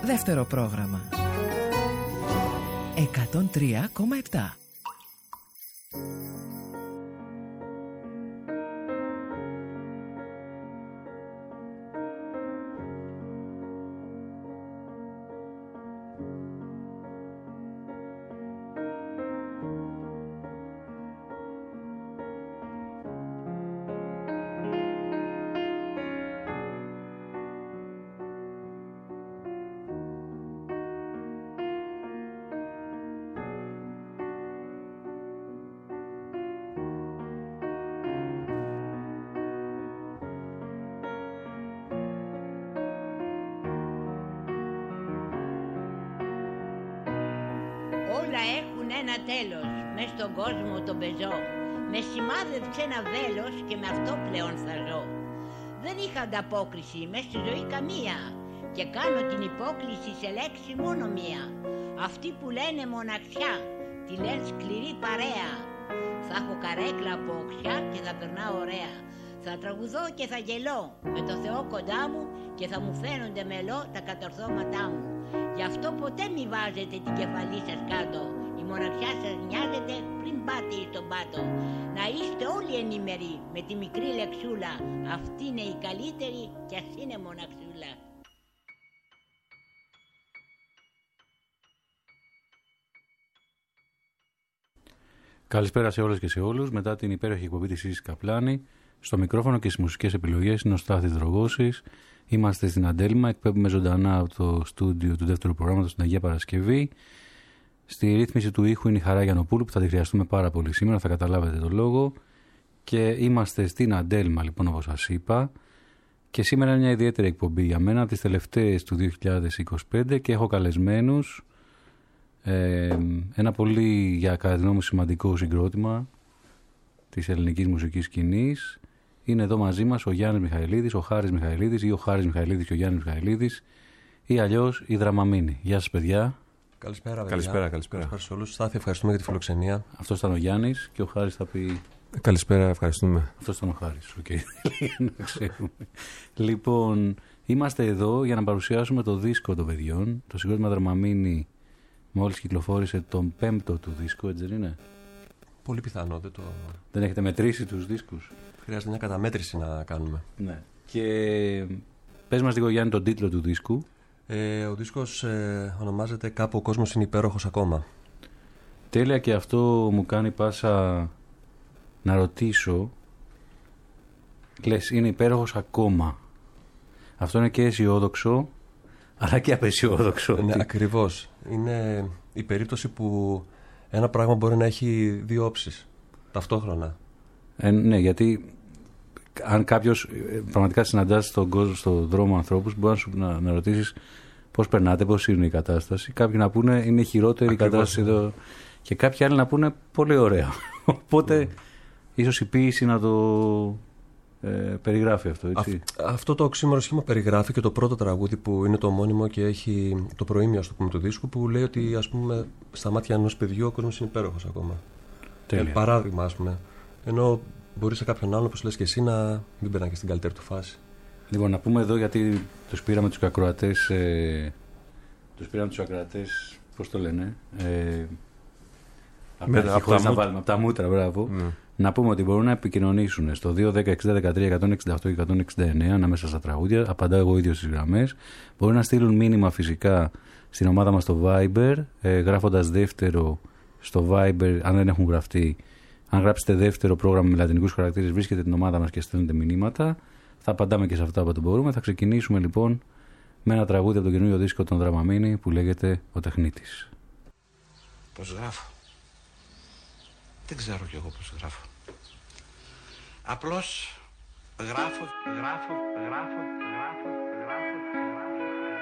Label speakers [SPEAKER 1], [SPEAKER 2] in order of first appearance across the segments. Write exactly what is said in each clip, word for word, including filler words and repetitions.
[SPEAKER 1] δεύτερο πρόγραμμα. εκατόν τρία κόμμα επτά.
[SPEAKER 2] Όλα έχουν ένα τέλος, μες στον κόσμο τον πεζό. Με σημάδεψε ένα βέλος και με αυτό πλέον θα ζω. Δεν είχα ανταπόκριση μες στη ζωή καμία και κάνω την υπόκληση σε λέξη μόνο μία. Αυτοί που λένε μοναξιά, τη λένε σκληρή παρέα. Θα έχω καρέκλα από οξιά και θα περνάω ωραία. Θα τραγουδώ και θα γελώ με το Θεό κοντά μου και θα μου φαίνονται μελό τα κατορθώματά μου. Γι' αυτό ποτέ μη βάζετε την κεφαλή σας κάτω. Η μοναξιά σας νοιάζεται πριν πάτε στον πάτο. Να είστε όλοι ενήμεροι με τη μικρή λεξούλα. Αυτή είναι η καλύτερη κι ας είναι μοναξούλα.
[SPEAKER 3] Καλησπέρα σε όλες και σε όλους. Μετά την υπέροχη εκπομπή της Ίσης Καπλάνη, στο μικρόφωνο και στις μουσικές επιλογές είναι ο Στάθης Δρογώσης. Είμαστε στην Αντέλμα, εκπέμπουμε ζωντανά από το στούντιο του δεύτερου προγράμματος στην Αγία Παρασκευή. Στη ρύθμιση του ήχου είναι η Χαρά Γιαννοπούλου, που θα τη χρειαστούμε πάρα πολύ σήμερα, θα καταλάβετε το λόγο. Και είμαστε στην Αντέλμα, λοιπόν, όπως σας είπα. Και σήμερα είναι μια ιδιαίτερη εκπομπή για μένα, τις τελευταίες του δύο χιλιάδες είκοσι πέντε, και έχω καλεσμένους ε, ένα πολύ, για κατά τη γνώμη μου, σημαντικό συγκρότημα της ελληνικής μουσικής σκηνής. Είναι εδώ μαζί μας ο Γιάννης Μιχαηλίδης, ο Χάρης Μιχαηλίδης ή ο Χάρης Μιχαηλίδης και ο Γιάννης Μιχαηλίδης ή αλλιώς η Δραμαμίνη. Γεια σας, παιδιά.
[SPEAKER 4] Καλησπέρα, παιδιά.
[SPEAKER 3] Καλησπέρα, καλησπέρα.
[SPEAKER 4] Καλησπέρα σε όλους. Στάθη, ευχαριστούμε για τη φιλοξενία.
[SPEAKER 3] Αυτός ήταν ο Γιάννης και ο Χάρης θα πει...
[SPEAKER 4] Καλησπέρα, ευχαριστούμε.
[SPEAKER 3] Αυτός ήταν ο Χάρης, οκ. Okay. Λοιπόν, είμαστε εδώ για να παρουσιάσουμε το δίσκο των παιδιών. Το συγκρότημα Δραμαμίνη μόλις κυκλοφόρησε τον πέμπτο του δίσκο, έτσι δεν είναι?
[SPEAKER 4] Πολύ πιθανό, δεν το...
[SPEAKER 3] Δεν έχετε μετρήσει τους δίσκους?
[SPEAKER 4] Χρειάζεται μια καταμέτρηση να κάνουμε.
[SPEAKER 3] Ναι. Και πες μας λίγο, Γιάννη, τον τίτλο του δίσκου.
[SPEAKER 4] Ε, ο δίσκος ε, ονομάζεται «Κάπου ο κόσμος είναι υπέροχος ακόμα».
[SPEAKER 3] Τέλεια, και αυτό μου κάνει πάσα να ρωτήσω. Λες, είναι υπέροχος ακόμα. Αυτό είναι και αισιόδοξο, αλλά και απαισιόδοξο.
[SPEAKER 4] Ναι, ακριβώς. Είναι η περίπτωση που ένα πράγμα μπορεί να έχει δύο όψεις ταυτόχρονα.
[SPEAKER 3] Ε, ναι, γιατί αν κάποιος πραγματικά συναντάς στον κόσμο, στον δρόμο ανθρώπους, μπορεί να, σου, να, να ρωτήσεις πώς περνάτε, πώς είναι η κατάσταση. Κάποιοι να πούνε είναι χειρότερη η κατάσταση εδώ, και κάποιοι άλλοι να πούνε πολύ ωραία. Οπότε mm. ίσως η ποίηση να το ε, περιγράφει αυτό, έτσι.
[SPEAKER 4] Α, αυτό το οξύμορο σχήμα περιγράφει και το πρώτο τραγούδι που είναι το ομώνυμο και έχει το προήμιο, ας το πούμε, του δίσκου, που λέει ότι, ας πούμε, στα μάτια ενός παιδιού ο κόσμος είναι υπέροχος ακόμα. Ε, παράδειγμα, ας πούμε. Ενώ μπορεί σε κάποιον άλλον, όπως λες και εσύ, να μην περνάει και στην καλύτερη του φάση. Λοιπόν,
[SPEAKER 3] να πούμε εδώ, γιατί τους πήραμε τους ακροατές, ε, τους πήραμε τους ακροατές, πώς το λένε, ε, από τα, να βάλουμε, από τα μούτρα, μπράβο. Mm. Να πούμε ότι μπορούν να επικοινωνήσουν στο δύο δέκα εξήντα δεκατρία εκατόν εξήντα οκτώ και εκατόν εξήντα εννέα ανάμεσα στα τραγούδια. Απαντάω εγώ ίδιος στις γραμμές. Μπορούν να στείλουν μήνυμα φυσικά στην ομάδα μας στο Viber, ε, γράφοντας δεύτερο στο Viber, αν δεν έχουν γραφτεί. Αν γράψετε δεύτερο πρόγραμμα με λατινικούς χαρακτήρες, βρίσκετε την ομάδα μας και στέλνετε μηνύματα. Θα απαντάμε και σε αυτά που μπορούμε. Θα ξεκινήσουμε λοιπόν με ένα τραγούδι από τον καινούριο δίσκο των Δραμαμίνη που λέγεται «Ο Τεχνίτης».
[SPEAKER 5] Πώς γράφω? Δεν ξέρω κι εγώ πώς γράφω. Απλώς γράφω, γράφω, γράφω, γράφω, γράφω, γράφω.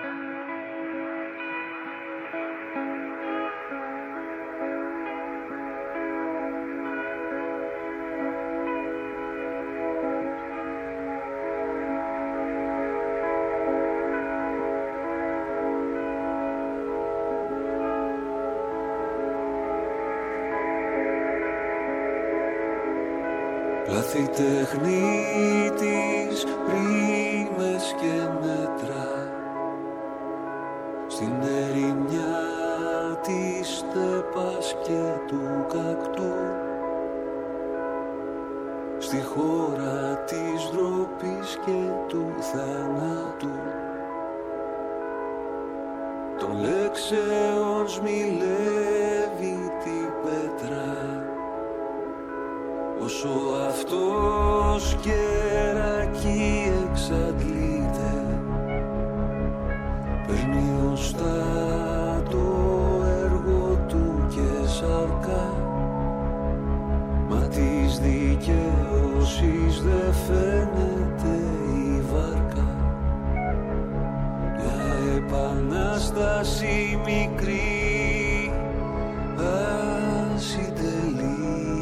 [SPEAKER 6] Λάθη τεχνίτης, ρήμες και μέτρα, στάση μικρή ασυντελείται.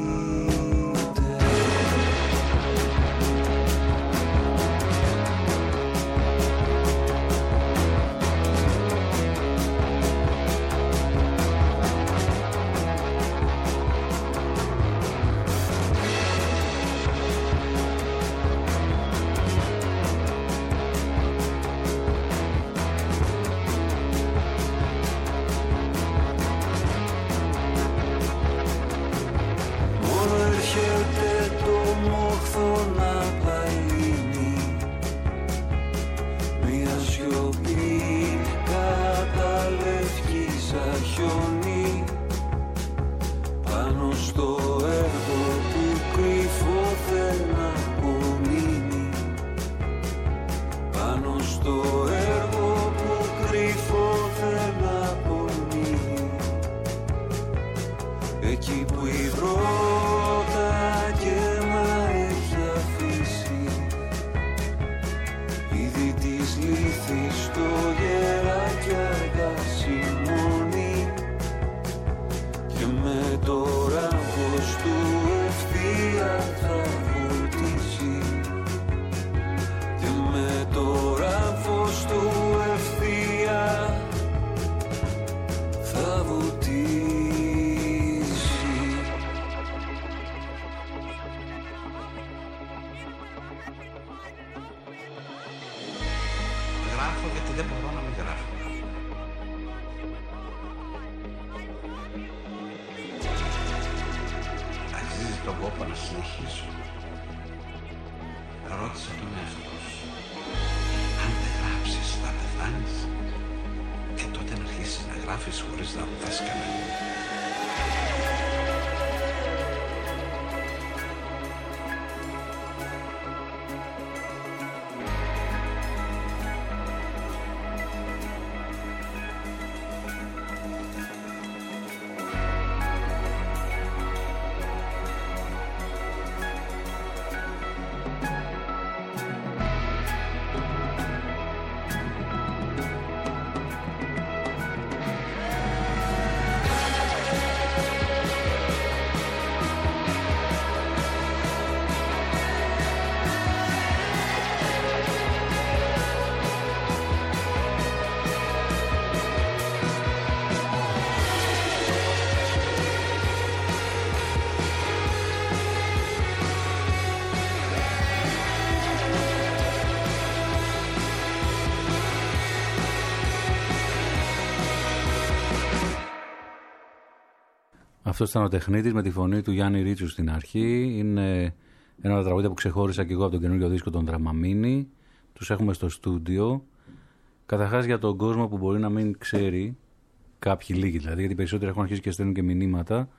[SPEAKER 3] Αυτό ήταν ο τεχνίτης με τη φωνή του Γιάννη Ρίτσου στην αρχή. Είναι ένα από τα τραγούδια που ξεχώρισα και εγώ από τον καινούργιο δίσκο των Δραμαμίνη. Τους έχουμε στο στούντιο. Καταρχάς για τον κόσμο που μπορεί να μην ξέρει, κάποιοι λίγοι δηλαδή, γιατί οι περισσότεροι έχουν αρχίσει και στέλνουν και μηνύματα,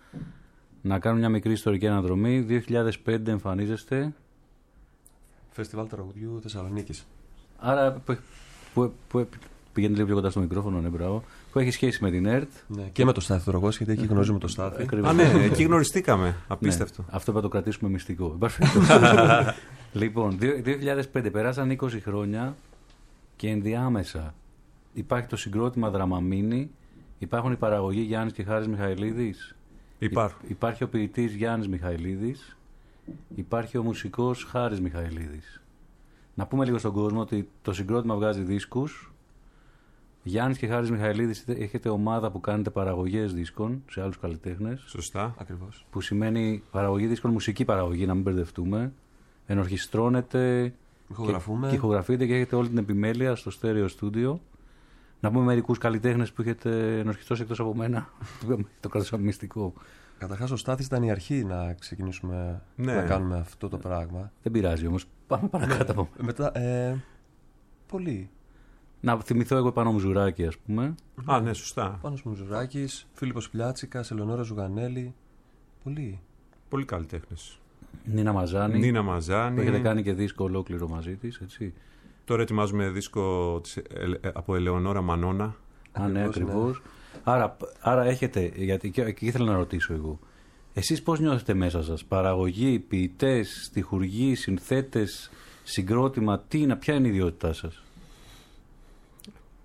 [SPEAKER 3] να κάνουν μια μικρή ιστορική αναδρομή. δύο χιλιάδες πέντε εμφανίζεστε.
[SPEAKER 4] Φεστιβάλ Τραγουδιού Θεσσαλονίκης.
[SPEAKER 3] Άρα που, που, που, πηγαίνει λίγο πιο κοντά στο μικρόφωνο, ναι, μπράβο. Που έχει σχέση με την ΕΡΤ.
[SPEAKER 4] Ναι, και με το Στάθη Δρογός, γιατί εκεί γνωρίζουμε το Στάθη.
[SPEAKER 7] Α, ναι, εκεί γνωριστήκαμε. Απίστευτο.
[SPEAKER 3] Ναι, αυτό θα το κρατήσουμε μυστικό. Λοιπόν, δύο χιλιάδες πέντε περάσαν είκοσι χρόνια και ενδιάμεσα υπάρχει το συγκρότημα Δραμαμίνη, υπάρχουν οι παραγωγοί Γιάννης και Χάρης Μιχαηλίδης.
[SPEAKER 7] Υπάρχουν.
[SPEAKER 3] Υπάρχει ο ποιητής Γιάννης Μιχαηλίδης, υπάρχει ο μουσικός Χάρης Μιχαηλίδης. Να πούμε λίγο στον κόσμο ότι το συγκρότημα βγάζει δίσκους. Γιάννης και Χάρης Μιχαηλίδης, έχετε ομάδα που κάνετε παραγωγές δίσκων σε άλλους καλλιτέχνες.
[SPEAKER 7] Σωστά.
[SPEAKER 4] Ακριβώς.
[SPEAKER 3] Που σημαίνει παραγωγή δίσκων, μουσική παραγωγή, να μην μπερδευτούμε. Ενορχιστρώνετε και, και ηχογραφείτε και έχετε όλη την επιμέλεια στο στέρεο στούντιο. Να πούμε μερικούς καλλιτέχνες που έχετε ενορχιστρώσει εκτός από μένα. Το κρατήσαμε μυστικό.
[SPEAKER 4] Καταρχάς ο Στάθης ήταν η αρχή να ξεκινήσουμε ναι. να κάνουμε αυτό το πράγμα.
[SPEAKER 3] Δεν πειράζει όμως. Πάμε παρακάτω.
[SPEAKER 4] Ναι. Μετά, ε, πολύ.
[SPEAKER 3] Να θυμηθώ εγώ Πάνο Μουζουράκη, ας πούμε.
[SPEAKER 7] Α, ναι, σωστά.
[SPEAKER 4] Πάνος Μουζουράκης, Φίλιππος Πλιάτσικας, Ελεονόρα Ζουγανέλη. Πολύ.
[SPEAKER 7] Πολύ καλλιτέχνες.
[SPEAKER 3] Νίνα Μαζάνη.
[SPEAKER 7] Νίνα Μαζάνη.
[SPEAKER 3] Που έχετε κάνει και δίσκο ολόκληρο μαζί της, έτσι.
[SPEAKER 7] Τώρα ετοιμάζουμε δίσκο της, ε, από Ελεονόρα Μανώνα.
[SPEAKER 3] Α, ναι, ακριβώς. Ναι. Άρα, άρα έχετε, γιατί και, και ήθελα να ρωτήσω εγώ. Εσείς πώς νιώθετε μέσα σας, παραγωγή, ποιητές, στιχουργοί, συνθέτες, συγκρότημα, τι είναι, ποια είναι η ιδιότητά σας?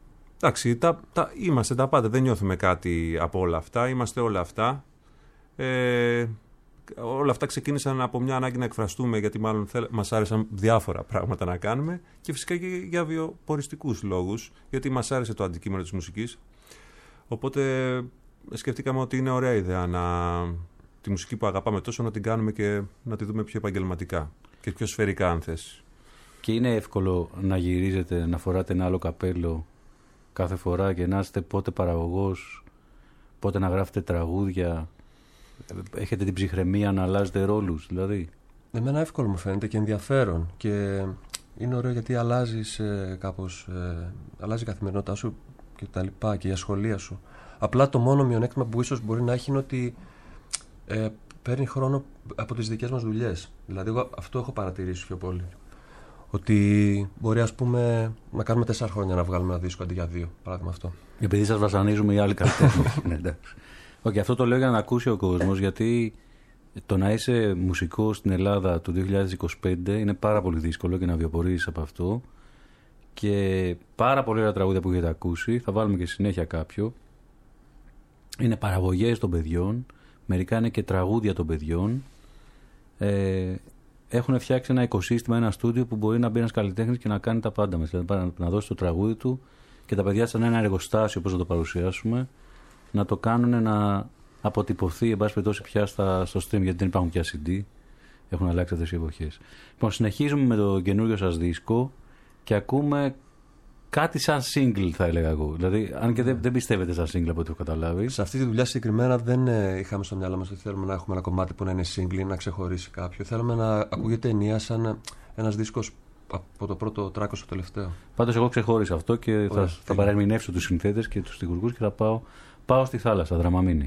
[SPEAKER 7] Εντάξει, τα, τα, είμαστε τα πάντα, δεν νιώθουμε κάτι από όλα αυτά, είμαστε όλα αυτά. Ε, όλα αυτά ξεκίνησαν από μια ανάγκη να εκφραστούμε, γιατί μάλλον θέλ, μας άρεσαν διάφορα πράγματα να κάνουμε και φυσικά και για βιοποριστικούς λόγους, γιατί μας άρεσε το αντικείμενο της μουσικής. Οπότε σκεφτήκαμε ότι είναι ωραία ιδέα να, τη μουσική που αγαπάμε τόσο να την κάνουμε και να τη δούμε πιο επαγγελματικά και πιο σφαιρικά, αν θες.
[SPEAKER 3] Και είναι εύκολο να γυρίζετε, να φοράτε ένα άλλο καπέλο κάθε φορά και να είστε πότε παραγωγός, πότε να γράφετε τραγούδια. Έχετε την ψυχραιμία να αλλάζετε ρόλους, δηλαδή. Εμένα
[SPEAKER 4] εύκολο μου φαίνεται και ενδιαφέρον. Και είναι ωραίο γιατί αλλάζεις ε, κάπως, ε, αλλάζει η καθημερινότητά σου και τα λοιπά και η ασχολία σου. Απλά το μόνο μειονέκτημα που ίσως μπορεί να έχει είναι ότι ε, παίρνει χρόνο από τις δικές μας δουλειές. Δηλαδή, εγώ αυτό έχω παρατηρήσει πιο πολύ. Ότι μπορεί, ας πούμε, να κάνουμε τέσσερα χρόνια να βγάλουμε ένα δίσκο αντί για δύο. Παράδειγμα αυτό.
[SPEAKER 3] Επειδή σας βασανίζουμε οι άλλοι καλλιτέχνες. Ναι, εντάξει. Okay, αυτό το λέω για να ακούσει ο κόσμος, γιατί το να είσαι μουσικός στην Ελλάδα του δύο χιλιάδες είκοσι πέντε είναι πάρα πολύ δύσκολο και να βιοπορήσεις από αυτό. Και πάρα πολλά ωραία τραγούδια που έχετε ακούσει, θα βάλουμε και συνέχεια κάποιο, είναι παραγωγές των παιδιών, μερικά είναι και τραγούδια των παιδιών. Ε, έχουν φτιάξει ένα οικοσύστημα, ένα στούντιο που μπορεί να μπει ένας καλλιτέχνης και να κάνει τα πάντα μας. Δηλαδή να δώσει το τραγούδι του και τα παιδιά σαν ένα εργοστάσιο, όπως να το παρουσιάσουμε, να το κάνουν να αποτυπωθεί, εν πάση περιπτώσει, πια στα, στο stream, γιατί δεν υπάρχουν πια σι ντι. Έχουν αλλάξει αυτές οι εποχές. Λοιπόν, συνεχίζουμε με το καινούριο σας δίσκο και ακούμε κάτι σαν single, θα έλεγα εγώ. Δηλαδή, αν και δεν, δεν πιστεύετε σαν single από ό,τι έχω καταλάβει.
[SPEAKER 4] Σε αυτή τη δουλειά συγκεκριμένα δεν ε, είχαμε στο μυαλό μας ότι θέλουμε να έχουμε ένα κομμάτι που να είναι single ή να ξεχωρίσει κάποιο. Θέλουμε να ακούγεται ενιαία σαν ένας δίσκος από το πρώτο τράκο στο τελευταίο.
[SPEAKER 3] Πάντως, εγώ ξεχώρισα αυτό και Ωραία, θα, θα παρερμηνεύσω τους συνθέτες και τους στιχουργούς και θα πάω, πάω στη θάλασσα, Δραμαμίνη.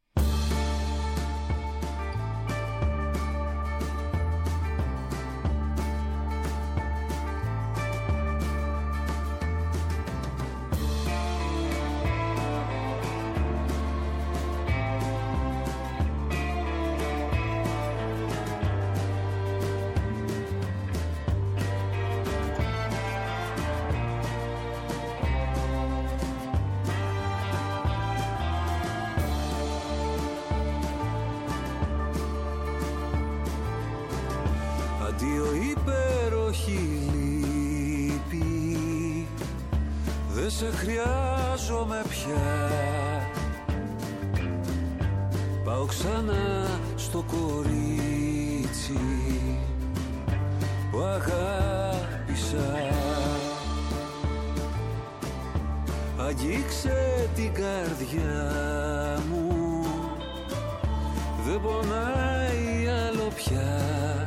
[SPEAKER 6] Αγγίξε την καρδιά μου, δεν πονάει άλλο πια.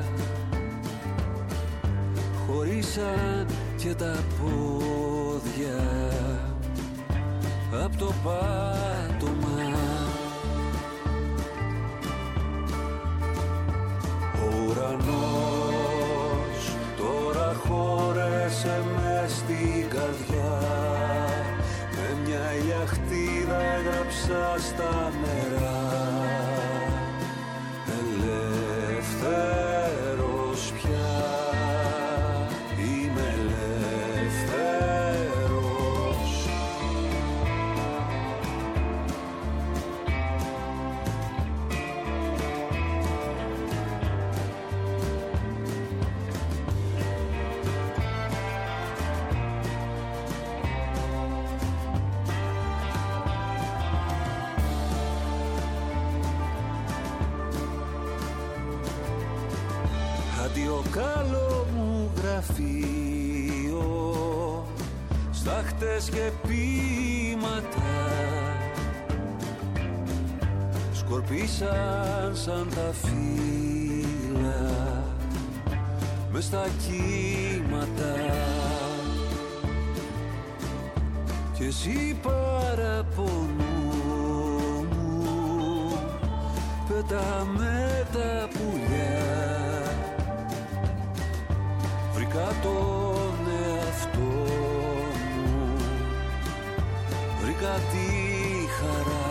[SPEAKER 6] Χωρίσαν και τα πόδια απ' το πάτωμα. Ο ουρανός τώρα χώρεσε μες στην καρδιά. Μια ιαχτίδα έγραψα στα νερά. Ελεύθερος πια, είμαι ελεύθερος. Αντίο καλό μου γραφείο, στάχτες και ποίηματα σκορπίσαν σαν τα φύλλα μες στα κύματα. Κι εσύ παραπονού μου πέτα με τα πουλιά. Βρήκα τον εαυτό μου, βρήκα τη χαρά.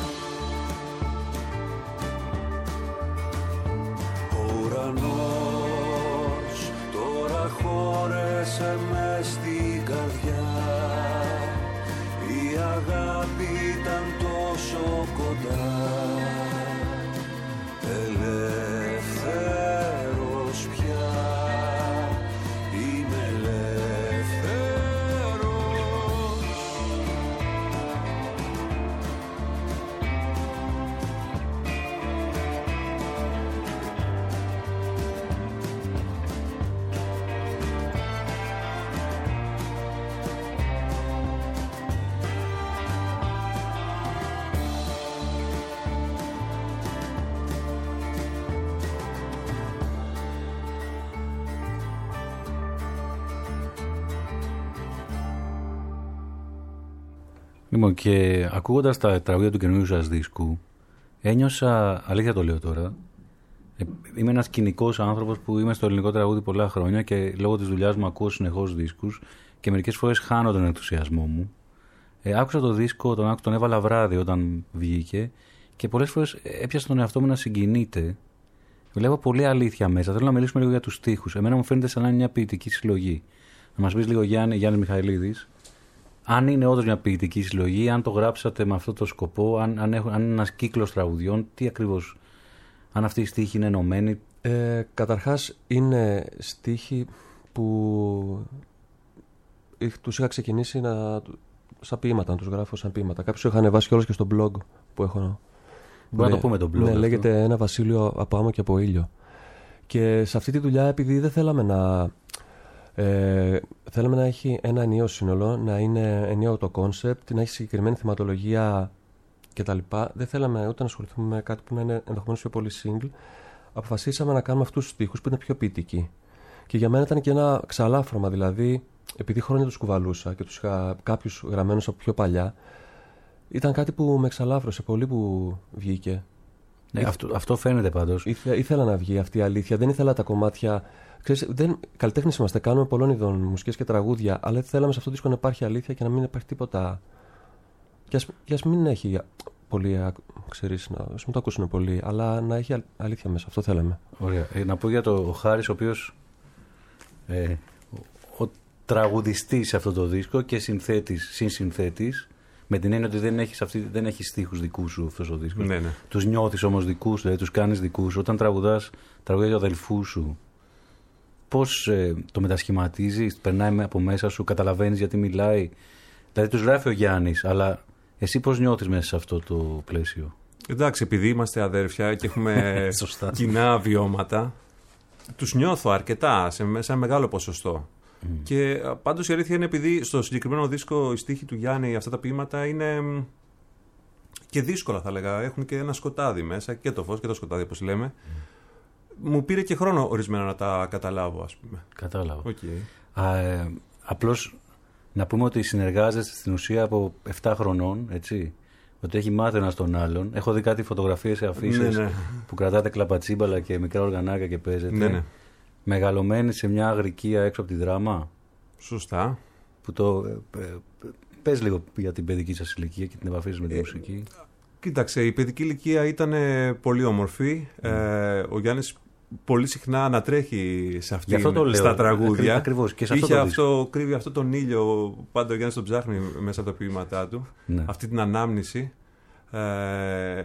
[SPEAKER 6] Ο ουρανός τώρα χώρεσε μες στην καρδιά η αγάπη ήταν τόσο κοντά. Ελεύθερος πια, είμαι ελεύθερος.
[SPEAKER 3] Λοιπόν, και ακούγοντας τα τραγούδια του καινούριου σας δίσκου, ένιωσα, αλήθεια το λέω τώρα, είμαι ένας κοινικός άνθρωπος που είμαι στο ελληνικό τραγούδι πολλά χρόνια και λόγω της δουλειάς μου ακούω συνεχώς δίσκους και μερικές φορές χάνω τον ενθουσιασμό μου. Ε, άκουσα το δίσκο, τον, τον έβαλα βράδυ όταν βγήκε και πολλές φορές έπιασα τον εαυτό μου να συγκινείται. Βλέπω πολλή αλήθεια μέσα. Θέλω να μιλήσουμε λίγο για τους στίχους. Εμένα μου φαίνεται σαν να είναι μια ποιητική συλλογή. Να μας πεις λίγο, Γιάννη, Γιάννη Μιχαηλίδης, αν είναι όντως μια ποιητική συλλογή, αν το γράψατε με αυτό το σκοπό, αν, αν, έχουν, αν είναι ένας κύκλος τραγουδιών, τι ακριβώς, αν αυτή η στίχη είναι ενωμένη.
[SPEAKER 4] Ε, καταρχάς είναι στίχοι που τους είχα ξεκινήσει να, σαν ποίηματα, να τους γράφω σαν ποίηματα. Κάποιους είχα ανεβάσει κιόλας και στο blog που έχω.
[SPEAKER 3] Μπορεί να το πούμε το blog.
[SPEAKER 4] Ναι,
[SPEAKER 3] αυτό.
[SPEAKER 4] Λέγεται Ένα βασίλειο από άμμο και από ήλιο. Και σε αυτή τη δουλειά, επειδή δεν θέλαμε να... Ε, θέλαμε να έχει ένα ενιαίο σύνολο, να είναι ενιαίο το κόνσεπτ, να έχει συγκεκριμένη θεματολογία κτλ. Δεν θέλαμε ούτε να ασχοληθούμε με κάτι που να είναι ενδεχομένως πιο πολύ single. Αποφασίσαμε να κάνουμε αυτούς τους στίχους που είναι πιο ποιητικοί. Και για μένα ήταν και ένα ξαλάφρωμα, δηλαδή, επειδή χρόνια τους κουβαλούσα και τους είχα κάποιους γραμμένους από πιο παλιά, ήταν κάτι που με εξαλάφρωσε πολύ που βγήκε.
[SPEAKER 3] Ναι, Ήθε... αυτό, αυτό φαίνεται πάντως.
[SPEAKER 4] Ήθε, ήθελα να βγει αυτή η αλήθεια. Δεν ήθελα τα κομμάτια. Ξέρεις, δεν, καλλιτέχνες είμαστε, κάνουμε πολλών ειδών μουσικές και τραγούδια, αλλά θέλαμε σε αυτό το δίσκο να υπάρχει αλήθεια και να μην υπάρχει τίποτα. Και ας, και ας μην έχει πολύ, ξέρεις, να μην το ακούσουν πολύ, αλλά να έχει αλήθεια μέσα. Αυτό θέλαμε.
[SPEAKER 3] Ωραία. Ε, να πω για το ο Χάρης, ο οποίος ε, ο, ο τραγουδιστής σε αυτό το δίσκο και συνθέτης, συνσυνθέτης, με την έννοια ότι δεν έχεις, αυτή, δεν έχεις στίχους δικούς σου αυτός ο δίσκος.
[SPEAKER 7] Ναι, ναι.
[SPEAKER 3] Τους νιώθεις όμως δικούς, δηλαδή τους κάνεις δικούς σου. Όταν τραγουδάς, τραγουδάς για αδελφούς σου. Πώς ε, το μετασχηματίζεις, περνάει από μέσα σου, καταλαβαίνεις γιατί μιλάει. Δηλαδή τους γράφει ο Γιάννης, αλλά εσύ πώς νιώθεις μέσα σε αυτό το πλαίσιο?
[SPEAKER 7] Εντάξει, επειδή είμαστε αδέρφια και έχουμε κοινά βιώματα, τους νιώθω αρκετά, σε ένα μεγάλο ποσοστό. Mm. Και πάντως η αλήθεια είναι, επειδή στο συγκεκριμένο δίσκο η στίχη του Γιάννη, αυτά τα ποίηματα είναι και δύσκολα, θα λέγα. Έχουν και ένα σκοτάδι μέσα, και το φως και το σκοτάδι, όπως λέμε. Mm. Μου πήρε και χρόνο ορισμένα να τα καταλάβω, ας πούμε.
[SPEAKER 3] Κατάλαβα.
[SPEAKER 7] Okay.
[SPEAKER 3] Α, ε, απλώς να πούμε ότι συνεργάζεστε στην ουσία από επτά χρονών, έτσι. Ότι έχει μάθει ένας τον άλλον. Έχω δει κάτι φωτογραφίες σε αφίσες, ναι, ναι, που κρατάτε κλαπατσίμπαλα και μικρά οργανάκια και παίζετε. Ναι, ναι. Μεγαλωμένοι σε μια αγρικία έξω από τη Δράμα.
[SPEAKER 7] Σωστά.
[SPEAKER 3] Που το, ε, ε, πες λίγο για την παιδική σας ηλικία και την επαφή σας με τη ε, μουσική.
[SPEAKER 7] Κοίταξε, η παιδική ηλικία ήταν πολύ όμορφη. Mm. Ε, ο Γιάννης πολύ συχνά ανατρέχει σε αυτή, στα τραγούδια.
[SPEAKER 3] Ακριβώς, και σε αυτό
[SPEAKER 7] Είχε
[SPEAKER 3] το
[SPEAKER 7] αυτό, κρύβει αυτό τον ήλιο, πάντα ο Γιάννης τον ψάχνει μέσα από τα ποίηματά του. Ναι. Αυτή την ανάμνηση. Ε,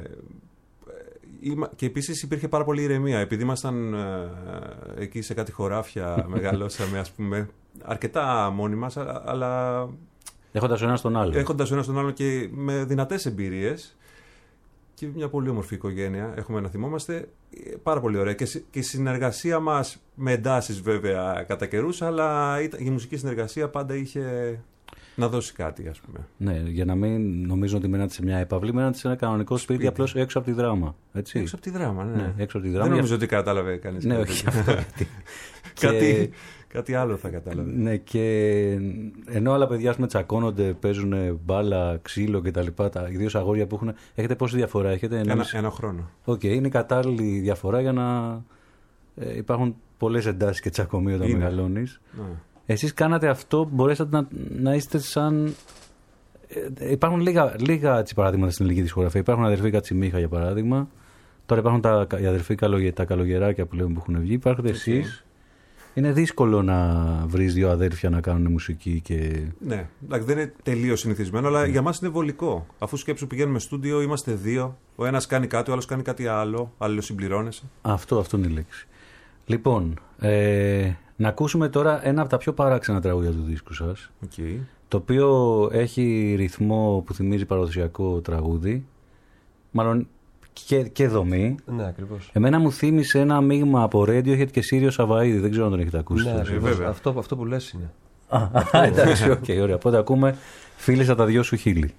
[SPEAKER 7] και επίσης υπήρχε πάρα πολύ ηρεμία. Επειδή ήμασταν ε, εκεί σε κάτι χωράφια, μεγαλώσαμε, ας πούμε, αρκετά μόνοι μας, αλλά...
[SPEAKER 3] Έχοντας ο ένας τον άλλο.
[SPEAKER 7] Έχοντας ο ένας τον άλλο και με δυνατές εμπειρίες. Και μια πολύ όμορφη οικογένεια, έχουμε να θυμόμαστε, πάρα πολύ ωραία. Και, και η συνεργασία μας, με εντάσεις βέβαια κατά καιρούς, αλλά ήταν, η μουσική συνεργασία πάντα είχε να δώσει κάτι, ας πούμε.
[SPEAKER 3] Ναι, για να μην νομίζουν ότι μένατε σε μια έπαυλη, μένατε σε ένα κανονικό σπίτι, σπίτι απλώς έξω από τη Δράμα. Έτσι.
[SPEAKER 7] Έξω από τη Δράμα, ναι.
[SPEAKER 3] ναι έξω από τη Δράμα.
[SPEAKER 7] Δεν νομίζω ότι κατάλαβε κανείς.
[SPEAKER 3] Ναι, όχι αυτό.
[SPEAKER 7] κάτι, κάτι άλλο θα κατάλαβε.
[SPEAKER 3] Ναι, και ενώ άλλα παιδιά με τσακώνονται, παίζουν μπάλα, ξύλο κτλ. Ιδίως αγόρια που έχουν. Έχετε πόση διαφορά, έχετε?
[SPEAKER 7] Ένα, ένα χρόνο.
[SPEAKER 3] Οκ, okay, είναι κατάλληλη διαφορά για να ε, υπάρχουν πολλές εντάσεις και τσακωμοί όταν μεγαλώνεις. Ναι. Εσείς κάνατε αυτό, μπορέσατε να, να είστε σαν... Ε, υπάρχουν λίγα, λίγα έτσι, παράδειγματα στην ελληνική δισκογραφία. Υπάρχουν αδερφοί Κατσιμίχα, για παράδειγμα. Τώρα υπάρχουν τα, οι αδερφοί καλογε, τα καλογεράκια που λέμε που έχουν βγει. Υπάρχετε okay. εσείς. Είναι δύσκολο να βρεις δύο αδέρφια να κάνουν μουσική και...
[SPEAKER 7] Ναι, εντάξει, δεν είναι τελείως συνηθισμένο, αλλά mm. για μας είναι βολικό. Αφού σκέψου πηγαίνουμε στούντιο, είμαστε δύο, ο ένας κάνει κάτι, ο άλλος κάνει κάτι άλλο, άλλο συμπληρώνεσαι.
[SPEAKER 3] Αυτό, αυτό είναι η λέξη. Λοιπόν, ε, να ακούσουμε τώρα ένα από τα πιο παράξενα τραγούδια του δίσκου σας,
[SPEAKER 7] okay.
[SPEAKER 3] το οποίο έχει ρυθμό που θυμίζει παραδοσιακό τραγούδι, μάλλον και, και δομή.
[SPEAKER 4] Ναι, ακριβώς.
[SPEAKER 3] Εμένα μου θύμισε ένα μείγμα από Radiohead και Σύριο Σαβαΐδη, δεν ξέρω αν τον έχετε ακούσει.
[SPEAKER 4] Ναι, ακριβώς. Αυτό, αυτό που λες είναι.
[SPEAKER 3] Α, εντάξει, οκ, okay, ωραία. Οπότε ακούμε «Φίλησα τα δυο σου χείλη».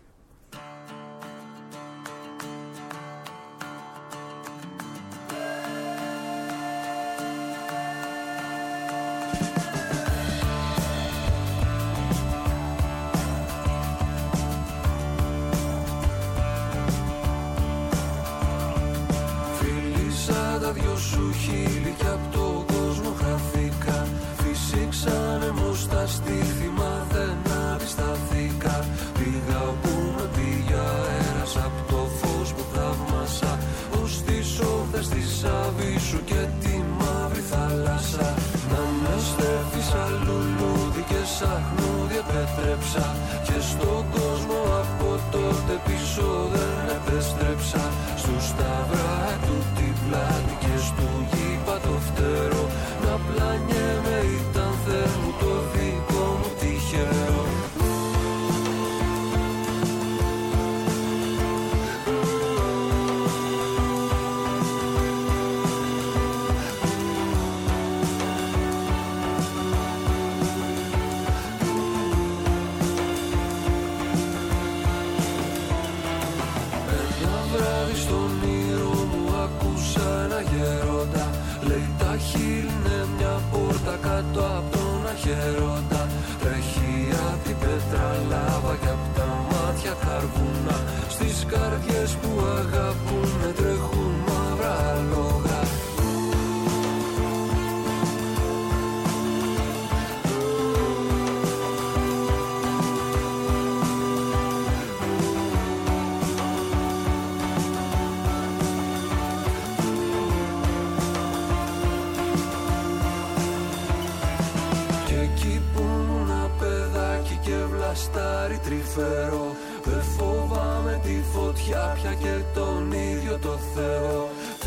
[SPEAKER 6] Δεν φοβάμαι τη φωτιά πια και τον ίδιο το Θεό.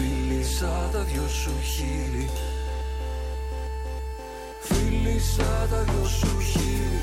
[SPEAKER 6] Φίλησα τα δυο σου χείλη. Φίλησα τα δυο σου χείλη.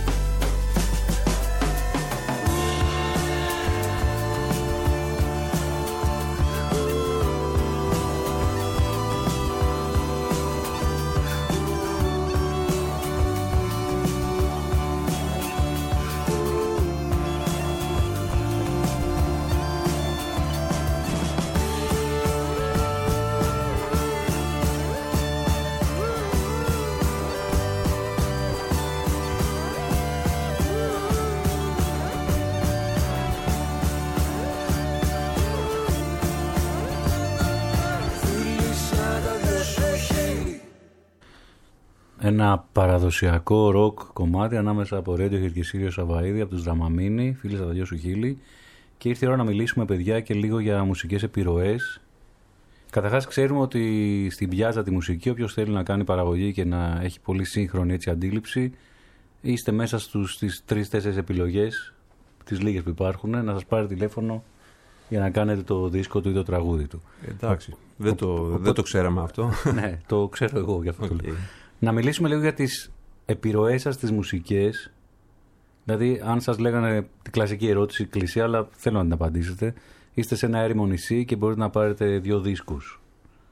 [SPEAKER 3] Ένα παραδοσιακό ροκ κομμάτι ανάμεσα από Radiohead και Σύριο Σαβαΐδη από τους Δραμαμίνη, «Φίλησα τα δυο σου χείλη». Και ήρθε η ώρα να μιλήσουμε, παιδιά, και λίγο για μουσικές επιρροές. Καταρχάς, ξέρουμε ότι στην πιάζα τη μουσική, όποιος θέλει να κάνει παραγωγή και να έχει πολύ σύγχρονη έτσι αντίληψη, είστε μέσα στους, στις τρεις-τέσσερις επιλογές, τις λίγες που υπάρχουν, να σας πάρει τηλέφωνο για να κάνετε το δίσκο του ή το τραγούδι του.
[SPEAKER 7] Εντάξει, δεν, το, ο, δεν το ξέραμε αυτό.
[SPEAKER 3] Ναι, το ξέρω εγώ γι' αυτό okay. το λέω. Να μιλήσουμε λίγο για τις επιρροές σας στις μουσικές. Δηλαδή, αν σας λέγανε την κλασική ερώτηση, κλεισί, αλλά θέλω να την απαντήσετε. Είστε σε ένα έρημο νησί και μπορείτε να πάρετε δύο δίσκους.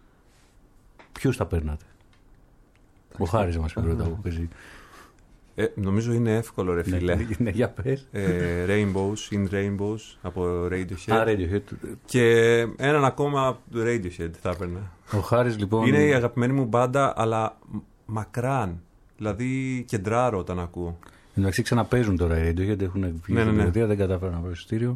[SPEAKER 3] Ποιους θα παίρνατε? Ο Χάρης μας πει πρώτα που παίζει.
[SPEAKER 7] Ε, νομίζω είναι εύκολο, ρε φίλε.
[SPEAKER 3] Ναι, ναι, για πες.
[SPEAKER 7] Ε, Rainbows, In Rainbows από Radiohead.
[SPEAKER 3] Α, Radiohead.
[SPEAKER 7] Και έναν ακόμα Radiohead θα έπαιρνα.
[SPEAKER 3] Ο Χάρης λοιπόν...
[SPEAKER 7] Είναι η αγαπημένη μου μπάντα, αλλά μακράν. Δηλαδή κεντράρω όταν ακούω.
[SPEAKER 3] Εντάξει, ξαναπαίζουν τώρα οι Radiohead, έχουν βγει
[SPEAKER 7] ναι, ναι, ναι.
[SPEAKER 3] δεν κατάφερα να βρω εισιτήριο.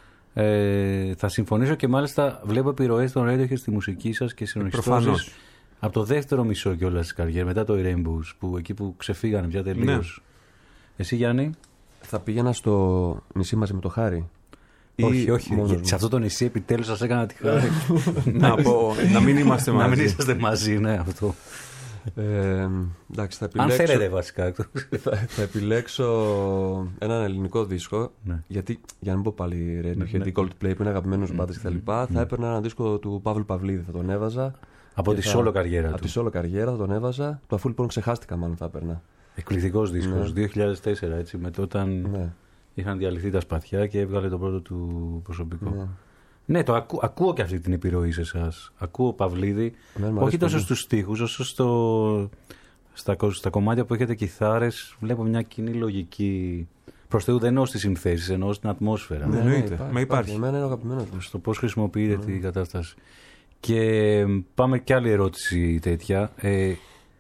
[SPEAKER 3] Ε, θα συμφωνήσω και μάλιστα βλέπω επιρροές των Radiohead στη μουσική σας και συνοχιστώσεις από το δεύτερο μισό κιόλας της καριέρας, μετά το Rainbows, που εκεί που ξεφύγανε πια τελείως. Ναι. Εσύ, Γιάννη?
[SPEAKER 4] Θα πήγαινα στο νησί μαζί με το Χάρη.
[SPEAKER 3] Όχι, ή όχι. Μόνος σε αυτό το νησί επιτέλους σας έκανα τη χάρη.
[SPEAKER 7] να, πω, να μην είμαστε μαζί.
[SPEAKER 3] Να μην είσαστε μαζί, ναι, αυτό.
[SPEAKER 4] ε, εντάξει, θα επιλέξω,
[SPEAKER 3] αν θέλετε βασικά.
[SPEAKER 4] θα, θα επιλέξω έναν ελληνικό δίσκο. Ναι. Γιατί, για να μην πω πάλι Radiohead ή Coldplay που είναι αγαπημένους μπάντες κτλ. Θα έπαιρνα έναν δίσκο του Παύλου Παυλίδη, θα τον έβαζα. Από τη
[SPEAKER 3] solo καριέρα του.
[SPEAKER 4] Από τη solo καριέρα θα τον έβαζα. Το αφού λοιπόν ξεχάστηκα, μάλλον θα έπαιρνα.
[SPEAKER 3] Εκπληκτικός δίσκος, ναι. δύο χιλιάδες τέσσερα, έτσι, με το όταν ναι. είχαν διαλυθεί τα σπαθιά και έβγαλε το πρώτο του προσωπικό. Ναι, ναι το ακού, ακούω και αυτή την επιρροή σε εσάς. Ακούω Παυλίδη, ναι, όχι τόσο στους στίχους, όσο στο, στα, στα κομμάτια που έχετε κιθάρες, βλέπω μια κοινή λογική. Προς Θεού δεν εννοώ στις συνθέσεις, εννοώ στην ατμόσφαιρα.
[SPEAKER 4] Ναι, ναι, υπάρχει, μα υπάρχει. Εμένα είναι αγαπημένο.
[SPEAKER 3] Στο πώς χρησιμοποιείτε ναι. την κατάσταση. Και πάμε κι άλλη ερώτηση τέτοια. Ε,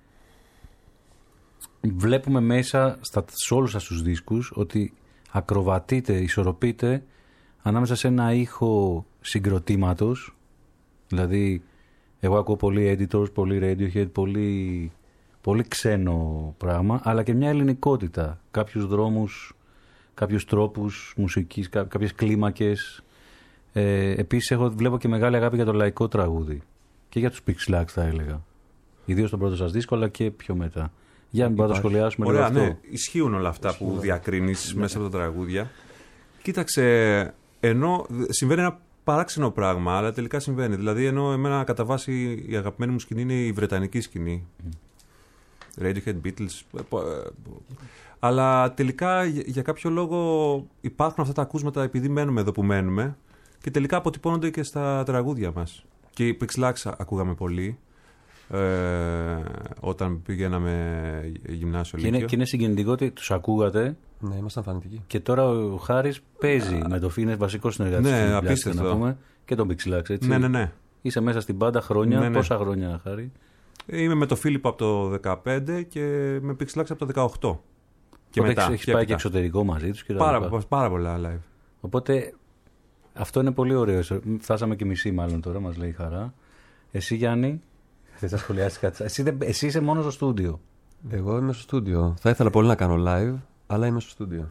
[SPEAKER 3] βλέπουμε μέσα στα, σε όλους σας τους δίσκους ότι ακροβατείτε, ισορροπείτε ανάμεσα σε ένα ήχο συγκροτήματος, δηλαδή εγώ ακούω πολύ editors, πολύ Radiohead, πολύ, πολύ ξένο πράγμα, αλλά και μια ελληνικότητα, κάποιους δρόμους, κάποιους τρόπους μουσικής, κά, κάποιες κλίμακες. Ε, επίσης έχω, βλέπω και μεγάλη αγάπη για το λαϊκό τραγούδι και για τους Pixlax θα έλεγα, ιδίως τον πρώτο σας δίσκο αλλά και πιο μετά. Για να μην το σχολιάσουμε λίγο αυτό.
[SPEAKER 7] Ναι, ισχύουν όλα αυτά Ισχύουν. που διακρίνεις ναι. μέσα από τα τραγούδια. Κοίταξε, ενώ συμβαίνει ένα παράξενο πράγμα, αλλά τελικά συμβαίνει. Δηλαδή, ενώ εμένα κατά βάση η αγαπημένη μου σκηνή είναι η βρετανική σκηνή. Mm. Radiohead, Beatles. Αλλά τελικά για κάποιο λόγο υπάρχουν αυτά τα ακούσματα επειδή μένουμε εδώ που μένουμε και τελικά αποτυπώνονται και στα τραγούδια μας. Και οι Pixlax ακούγαμε πολύ. Ε, όταν πηγαίναμε γυμνάσιο
[SPEAKER 3] Λύκειο. Και είναι συγκινητικό ότι τους ακούγατε.
[SPEAKER 4] Ναι, ήμασταν φανητικοί.
[SPEAKER 3] Και τώρα ο Χάρης παίζει με το Φίνες, βασικό συνεργάτη.
[SPEAKER 7] Ναι, απίστευτο.
[SPEAKER 3] Να πούμε, και τον Pixlax, έτσι.
[SPEAKER 7] Ναι, ναι, ναι.
[SPEAKER 3] Είσαι μέσα στην μπάντα χρόνια. Ναι, ναι. Πόσα χρόνια, Χάρη?
[SPEAKER 7] Είμαι με το Φίλιππο από το δεκαπέντε και με Pixlax από το δεκαοκτώ. Και
[SPEAKER 3] μετά. Έχεις και πάει και εξωτερικό μαζί τους. Και
[SPEAKER 7] πάρα, πάρα πολλά live.
[SPEAKER 3] Οπότε αυτό είναι πολύ ωραίο. Φτάσαμε και μισή μάλλον τώρα, μας λέει η Χαρά. Εσύ, Γιάννη. Θες να σχολιάσεις κάτι? Εσύ, εσύ είσαι μόνο στο στούντιο.
[SPEAKER 4] Εγώ είμαι στο στούντιο. Θα ήθελα πολύ να κάνω live, αλλά είμαι στο στούντιο.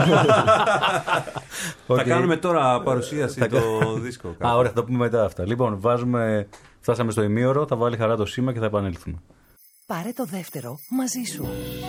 [SPEAKER 7] okay. Θα κάνουμε τώρα παρουσίαση το δίσκο.
[SPEAKER 3] Α, ωραία, θα το πούμε μετά αυτά. Λοιπόν, βάζουμε, φτάσαμε στο ημίωρο, θα βάλει Χαρά το σήμα και θα επανέλθουμε.
[SPEAKER 8] Πάρε το δεύτερο μαζί σου.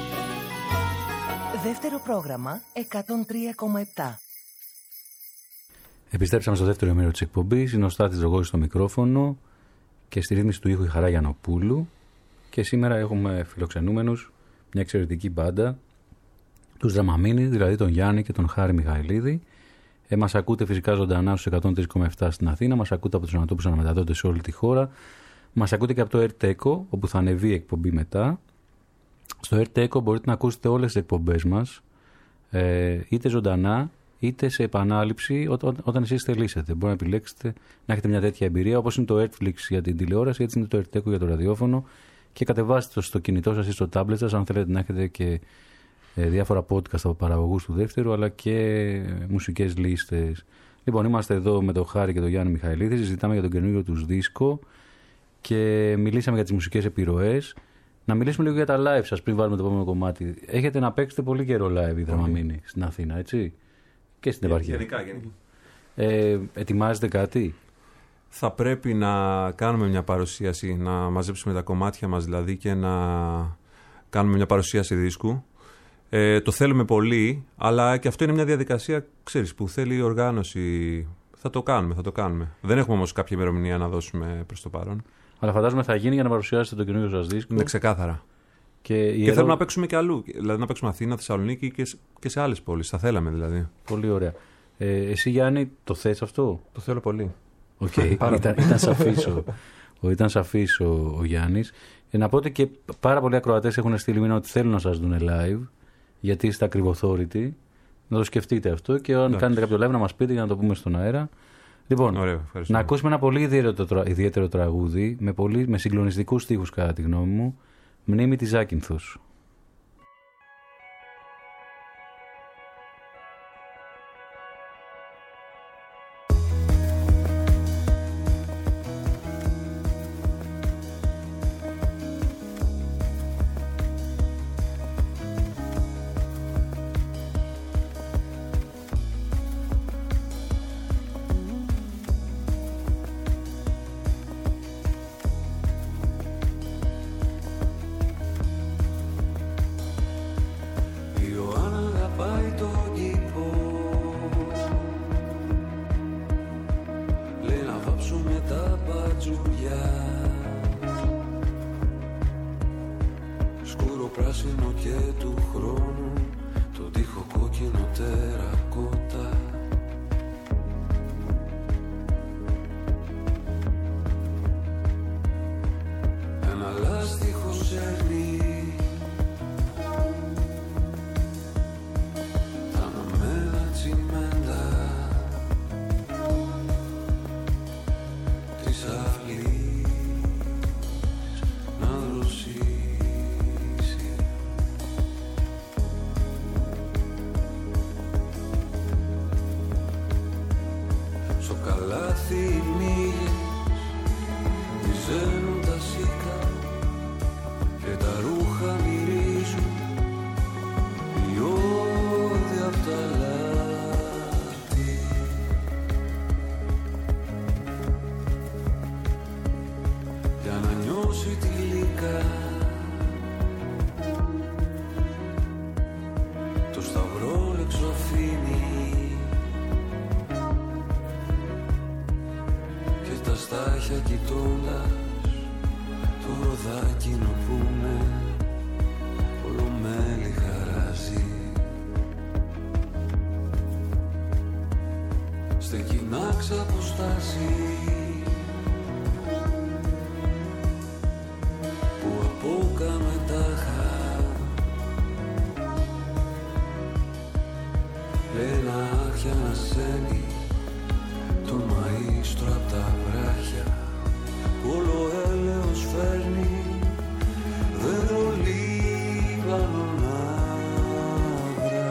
[SPEAKER 8] Δεύτερο πρόγραμμα εκατόν τρία κόμμα επτά.
[SPEAKER 3] Επιστρέψαμε στο δεύτερο ημίωρο της εκπομπής. Είναι ο Στάθης Δρογώσης στο μικρόφωνο και στη ρύθμιση του ήχου η Χαρά Γιαννοπούλου. Και σήμερα έχουμε φιλοξενούμενους μια εξαιρετική μπάντα, τους Δραμαμίνη, δηλαδή τον Γιάννη και τον Χάρη Μιχαηλίδη. Ε, μας ακούτε φυσικά ζωντανά στους εκατόν τρία κόμμα επτά στην Αθήνα, μας ακούτε από τους ανατόπους αναμεταδότες σε όλη τη χώρα, μας ακούτε και από το ΕΡΤΕΚΟ, όπου θα ανεβεί η εκπομπή μετά. Στο ΕΡΤΕΚΟ μπορείτε να ακούσετε όλες τις εκπομπές μας, ε, είτε ζωντανά, είτε σε επανάληψη ό, ό, όταν εσείς θελήσετε. Μπορείτε να επιλέξετε να έχετε μια τέτοια εμπειρία, όπως είναι το Netflix για την τηλεόραση, έτσι είναι το ΕΡΤΕΚΟ για το ραδιόφωνο, και κατεβάστε το στο κινητό σας ή στο τάμπλετ σας, αν θέλετε να έχετε και ε, διάφορα podcast από παραγωγούς του δεύτερου, αλλά και ε, μουσικές λίστες. Λοιπόν, είμαστε εδώ με τον Χάρη και τον Γιάννη Μιχαηλίδη, συζητάμε για τον καινούργιο τους δίσκο και μιλήσαμε για τις μουσικές επιρροές. Να μιλήσουμε λίγο για τα live σας πριν βάλουμε το επόμενο κομμάτι. Έχετε να παίξετε πολύ καιρό live η Δραμαμίνη mm. στην Αθήνα, έτσι, και στην επαρχία.
[SPEAKER 7] Γενικά, γενικά.
[SPEAKER 3] Ε, ετοιμάζετε κάτι?
[SPEAKER 7] Θα πρέπει να κάνουμε μια παρουσίαση, να μαζέψουμε τα κομμάτια μας δηλαδή και να κάνουμε μια παρουσίαση δίσκου. Ε, το θέλουμε πολύ, αλλά και αυτό είναι μια διαδικασία, ξέρεις, που θέλει οργάνωση. Θα το κάνουμε, θα το κάνουμε. Δεν έχουμε όμως κάποια ημερομηνία να δώσουμε προς το παρόν.
[SPEAKER 3] Αλλά φαντάζομαι θα γίνει για να παρουσιάσετε το καινούργιο σας δίσκο.
[SPEAKER 7] Ναι, ξεκάθαρα.
[SPEAKER 3] Και,
[SPEAKER 7] και εδώ... θέλουμε να παίξουμε και αλλού. Δηλαδή να παίξουμε Αθήνα, Θεσσαλονίκη και, και σε άλλες πόλεις. Θα θέλαμε δηλαδή.
[SPEAKER 3] Πολύ ωραία. Ε, εσύ, Γιάννη, το θες αυτό?
[SPEAKER 4] Το θέλω πολύ.
[SPEAKER 3] Okay. ήταν, ήταν σαφής ο, ο, ήταν σαφής ο, ο Γιάννης. Ε, να πω ότι και πάρα πολλοί ακροατές έχουν στείλει μήνα ότι θέλουν να σας δουν live, γιατί είστε ακριβοθόρητοι. Να το σκεφτείτε αυτό και αν κάνετε κάποιο live να μας πείτε για να το πούμε στον αέρα. Λοιπόν,
[SPEAKER 7] ωραία,
[SPEAKER 3] να ακούσουμε ένα πολύ ιδιαίτερο, ιδιαίτερο τραγούδι με, πολύ, με συγκλονιστικούς στίχους κατά τη γνώμη μου, Μνήμη της Ζάκυνθος.
[SPEAKER 6] κόκκινο τερακότα. Ένα λάστιχο σέρνει τα αναμένα τσιμέντα της αυλής να δροσίσει. Στο καλάθι οι μύγες μιζένουν τα σίκα και τα ρούχα μυρίζουν ιόδι απ' τα λάθη. Για να νιώσει τη γλύκα το σταυρόλεξο αφήνει και τα στάχια κοιτώντας το ροδάκινο που είναι ολομέλη χαράζει. Στεκεί να ξαποστάσει που απόκαμε τάχα ένα άρχια να σένει τον μαΐστρο απ' τα βράχια. Όλο έλεος φέρνει δέντρο λίβανο να βρε.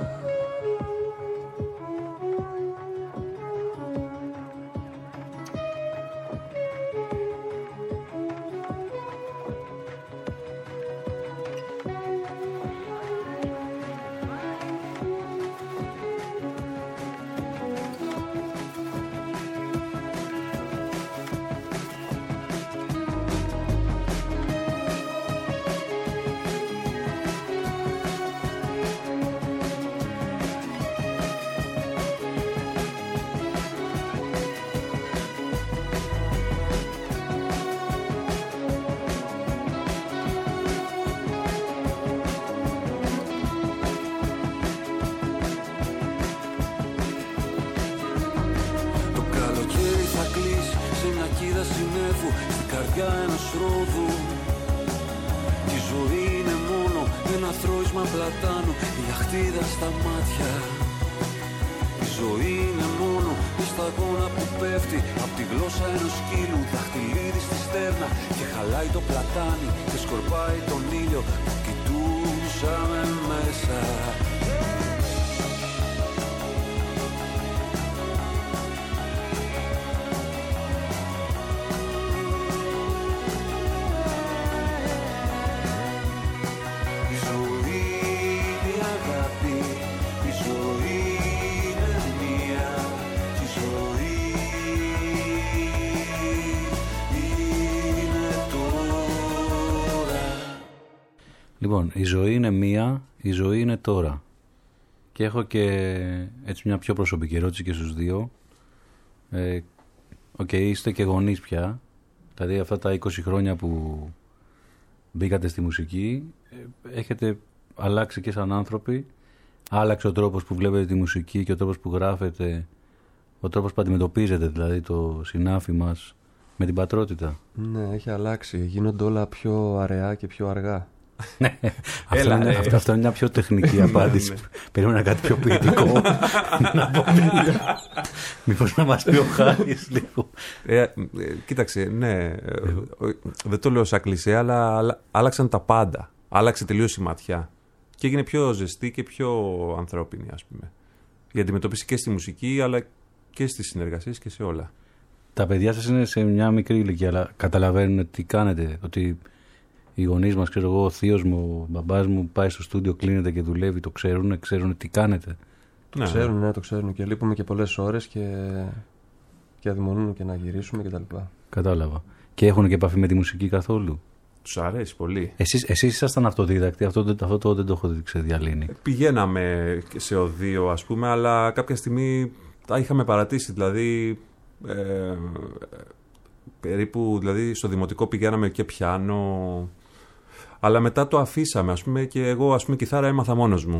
[SPEAKER 6] Συνέφου στην καρδιά ενός ρόδου. Η ζωή είναι μόνο ένα θρώισμα πλατάνου, η αχτίδα στα μάτια. Η ζωή είναι μόνο η σταγόνα που πέφτει απ' τη γλώσσα ενός σκύλου, δαχτυλίδι στη στέρνα και χαλάει το πλατάνι και σκορπάει τον ήλιο που κοιτούσαμε μέσα.
[SPEAKER 3] Λοιπόν, η ζωή είναι μία, η ζωή είναι τώρα. Και έχω και έτσι μια πιο προσωπική ερώτηση και στους δύο. Ε, Οκ, okay, είστε και γονείς πια. Δηλαδή αυτά τα είκοσι χρόνια που μπήκατε στη μουσική, έχετε αλλάξει και σαν άνθρωποι. Άλλαξε ο τρόπος που βλέπετε τη μουσική και ο τρόπος που γράφετε, ο τρόπος που αντιμετωπίζετε δηλαδή το συνάφι μας με την πατρότητα.
[SPEAKER 4] Ναι, έχει αλλάξει. Γίνονται όλα πιο αραιά και πιο αργά.
[SPEAKER 3] Ναι, αυτό, είναι, αυτό, αυτό είναι μια πιο τεχνική απάντηση. Περίμενα κάτι πιο ποιητικό. Μήπως να μας πει ο Χάρης λίγο.
[SPEAKER 7] ε, ε, Κοίταξε, ναι, δεν το λέω σαν κλισέ, αλλά άλλαξαν τα πάντα. Άλλαξε τελείως η ματιά και έγινε πιο ζεστή και πιο ανθρώπινη, ας πούμε. Η αντιμετώπιση και στη μουσική, αλλά και στις συνεργασίες και σε όλα.
[SPEAKER 3] Τα παιδιά σας είναι σε μια μικρή ηλικία, αλλά καταλαβαίνουν τι κάνετε, ότι οι γονείς μας, ξέρω εγώ, ο θείος μου, ο μπαμπάς μου πάει στο στούντιο, κλείνεται και δουλεύει, το ξέρουν, ξέρουν τι κάνετε.
[SPEAKER 4] Το ναι. ξέρουν, ναι, το ξέρουν και λείπουμε και πολλές ώρες και, και αδειμονούν και να γυρίσουμε κτλ.
[SPEAKER 3] Κατάλαβα. Και έχουν και επαφή με τη μουσική καθόλου?
[SPEAKER 7] Τους αρέσει πολύ.
[SPEAKER 3] Εσείς, εσείς ήσασταν αυτοδίδακτοι, αυτό, αυτό το δεν το έχω ξεδιαλύνει.
[SPEAKER 7] Πηγαίναμε σε οδείο, ας πούμε, αλλά κάποια στιγμή τα είχαμε παρατήσει, δηλαδή... Ε, περίπου, δηλαδή στο δημοτικό πηγαίναμε και πιάνο, αλλά μετά το αφήσαμε, ας πούμε, και εγώ, ας πούμε, κιθάρα έμαθα μόνος μου.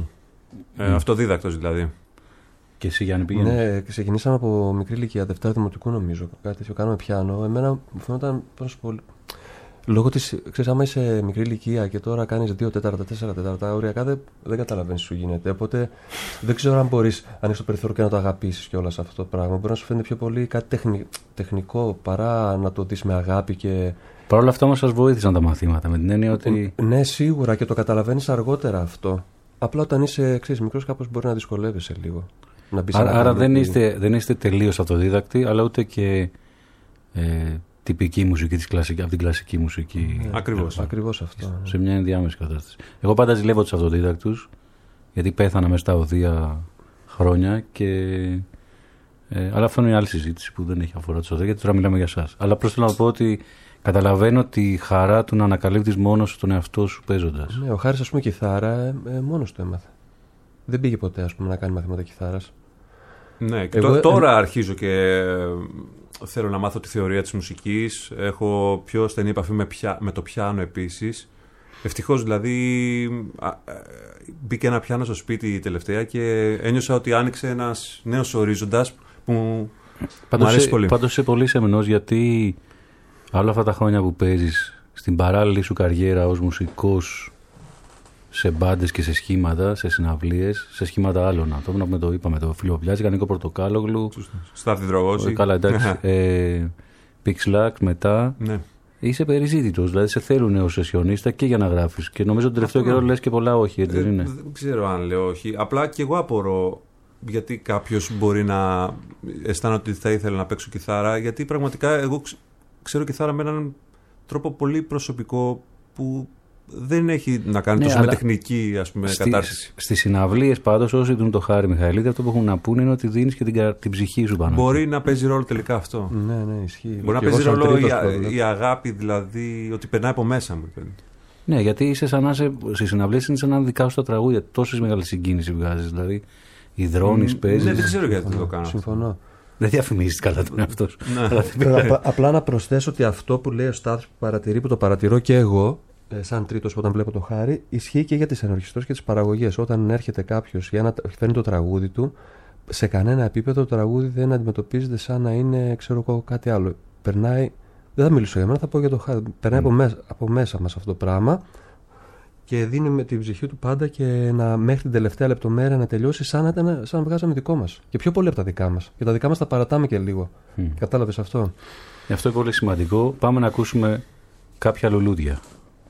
[SPEAKER 7] Ε, mm. Αυτοδίδακτος δηλαδή.
[SPEAKER 3] Και εσύ, Γιάννη, πήγαινες?
[SPEAKER 4] Ναι, ξεκινήσαμε από μικρή ηλικία, Δευτέρα Δημοτικού νομίζω. Κάτι τέτοιο, κάναμε πιάνο. Εμένα μου φαίνονταν πολύ. Λόγω τη. Ξέρεις, άμα είσαι μικρή ηλικία και τώρα κάνεις δύο τέταρτα, τέσσερα τέταρτα, οριακά δεν, δεν καταλαβαίνεις τι σου γίνεται. Οπότε δεν ξέρω αν μπορείς, αν έχεις το περιθώριο και να το αγαπήσεις κιόλας αυτό το πράγμα. Μπορεί να σου φαίνεται πιο πολύ κάτι τεχνη, τεχνικό παρά να το δεις με αγάπη και.
[SPEAKER 3] Παρ' όλα αυτά όμως σας βοήθησαν τα μαθήματα με την έννοια ότι.
[SPEAKER 4] Ναι, σίγουρα, και το καταλαβαίνεις αργότερα αυτό. Απλά όταν είσαι, ξέρεις, μικρός, κάπως μπορεί να δυσκολεύεσαι λίγο. Να
[SPEAKER 3] άρα άρα δεν, είστε, δεν είστε τελείως αυτοδίδακτοι, αλλά ούτε και ε, τυπική μουσική της κλασική, από την κλασική μουσική.
[SPEAKER 4] Ναι,
[SPEAKER 7] ακριβώς.
[SPEAKER 4] Ακριβώς αυτό. Ναι.
[SPEAKER 3] Σε μια ενδιάμεση κατάσταση. Εγώ πάντα ζηλεύω τους αυτοδίδακτους, γιατί πέθανα μέσα στα οδεία χρόνια και. Ε, αλλά αυτό είναι μια άλλη συζήτηση που δεν έχει αφορά τους οδεία, γιατί τώρα μιλάμε για εσάς. Αλλά απλώς θέλω να πω ότι καταλαβαίνω τη χαρά του να ανακαλύπτεις μόνος τον εαυτό σου παίζοντας.
[SPEAKER 4] Ναι, ο Χάρης, ας πούμε, κιθάρα ε, ε, μόνος του έμαθε. Δεν πήγε ποτέ, ας πούμε, να κάνει μαθήματα κιθάρας.
[SPEAKER 7] Ναι, και
[SPEAKER 4] Εγώ,
[SPEAKER 7] τώρα
[SPEAKER 4] ε...
[SPEAKER 7] αρχίζω και θέλω να μάθω τη θεωρία της μουσικής. Έχω πιο στενή επαφή με, πια... με το πιάνο επίσης. Ευτυχώς δηλαδή μπήκε ένα πιάνο στο σπίτι τελευταία και ένιωσα ότι άνοιξε ένας νέος ορίζοντας που μου αρέσει πολύ.
[SPEAKER 3] Πάντως είσαι πολύ σεμνός, γιατί όλα αυτά τα χρόνια που παίζεις στην παράλληλη σου καριέρα ως μουσικός, σε μπάντες και σε σχήματα, σε συναυλίες, σε σχήματα άλλων ατόμων, με το είπαμε, το Φιλοπλιάτζικα, Νίκο Πορτοκάλογλου,
[SPEAKER 7] Στάθη Δρογώση.
[SPEAKER 3] Καλά, εντάξει. ε, Pixlax μετά.
[SPEAKER 7] Ναι.
[SPEAKER 3] Είσαι περιζήτητος, δηλαδή σε θέλουν ως σεσιονίστα και για να γράφεις. Και νομίζω τον τελευταίο καιρό λες και πολλά όχι, έτσι δεν είναι?
[SPEAKER 7] Δεν ξέρω αν λέω όχι. Απλά και εγώ απορώ γιατί κάποιος μπορεί να αισθάνεται ότι θα ήθελε να παίξω κιθάρα. Γιατί πραγματικά εγώ ξέρω κιθάρα με έναν τρόπο πολύ προσωπικό που δεν έχει να κάνει, ναι, τόσο με τεχνική, ας πούμε, στη, κατάρτιση. Στις
[SPEAKER 3] συναυλίες πάντως, όσοι δουν το Χάρη Μιχαηλίδη, αυτό που έχουν να πούνε είναι ότι δίνεις και την, την ψυχή σου πάνω.
[SPEAKER 7] Μπορεί να παίζει ρόλο τελικά αυτό.
[SPEAKER 4] Ναι, ναι, ισχύει.
[SPEAKER 7] Μπορεί και να παίζει ρόλο η, η αγάπη, δηλαδή, ότι περνάει από μέσα μου.
[SPEAKER 3] Ναι, γιατί είσαι σαν να είσαι, στις συναυλίες είναι σαν να δικά σου τα τραγούδια. Τόσες μεγάλη συγκίνηση βγάζεις, δηλαδή. Υδρώνεις, mm, παίζεις.
[SPEAKER 7] Ναι, δεν ξέρω γιατί δεν το κάνω.
[SPEAKER 4] Συμφωνώ.
[SPEAKER 3] Δεν διαφημίζεις καλά τον εαυτό σου.
[SPEAKER 4] Απλά να προσθέσω ότι αυτό που λέει ο Στάθης που παρατηρεί, που το παρατηρώ και εγώ, σαν τρίτος όταν βλέπω το Χάρη, ισχύει και για τις ενορχιστρώσεις και τις παραγωγές. Όταν έρχεται κάποιος για να φέρνει το τραγούδι του, σε κανένα επίπεδο το τραγούδι δεν αντιμετωπίζεται σαν να είναι, ξέρω εγώ, κάτι άλλο. Περνάει, δεν θα μιλήσω για μένα, θα πω για το Χάρη. Περνάει mm. από, μέσα, από μέσα μας αυτό το πράγμα και δίνει με την ψυχή του πάντα και να, μέχρι την τελευταία λεπτομέρεια να τελειώσει σαν να, ήταν, σαν να βγάζαμε δικό μας. Και πιο πολύ από τα δικά μας. Και τα δικά μας τα παρατάμε και λίγο. Mm. Κατάλαβες αυτό?
[SPEAKER 3] Αυτό είναι πολύ σημαντικό. Πάμε να ακούσουμε κάποια λουλούδια.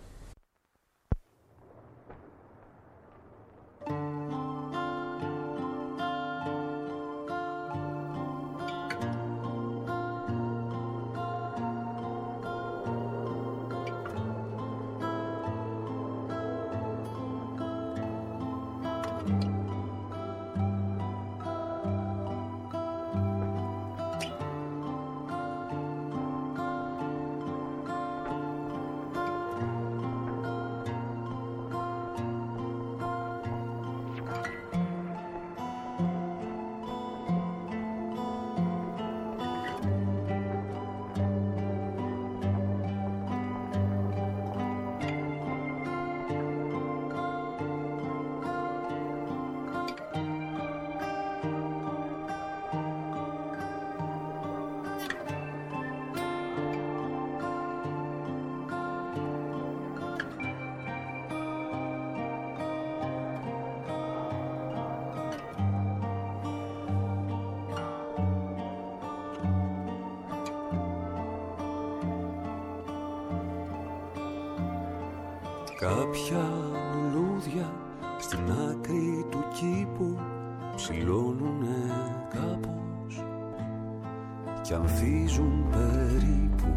[SPEAKER 6] Κάποια λουλούδια στην άκρη του κήπου ψηλώνουνε κάπως κι ανθίζουν περίπου.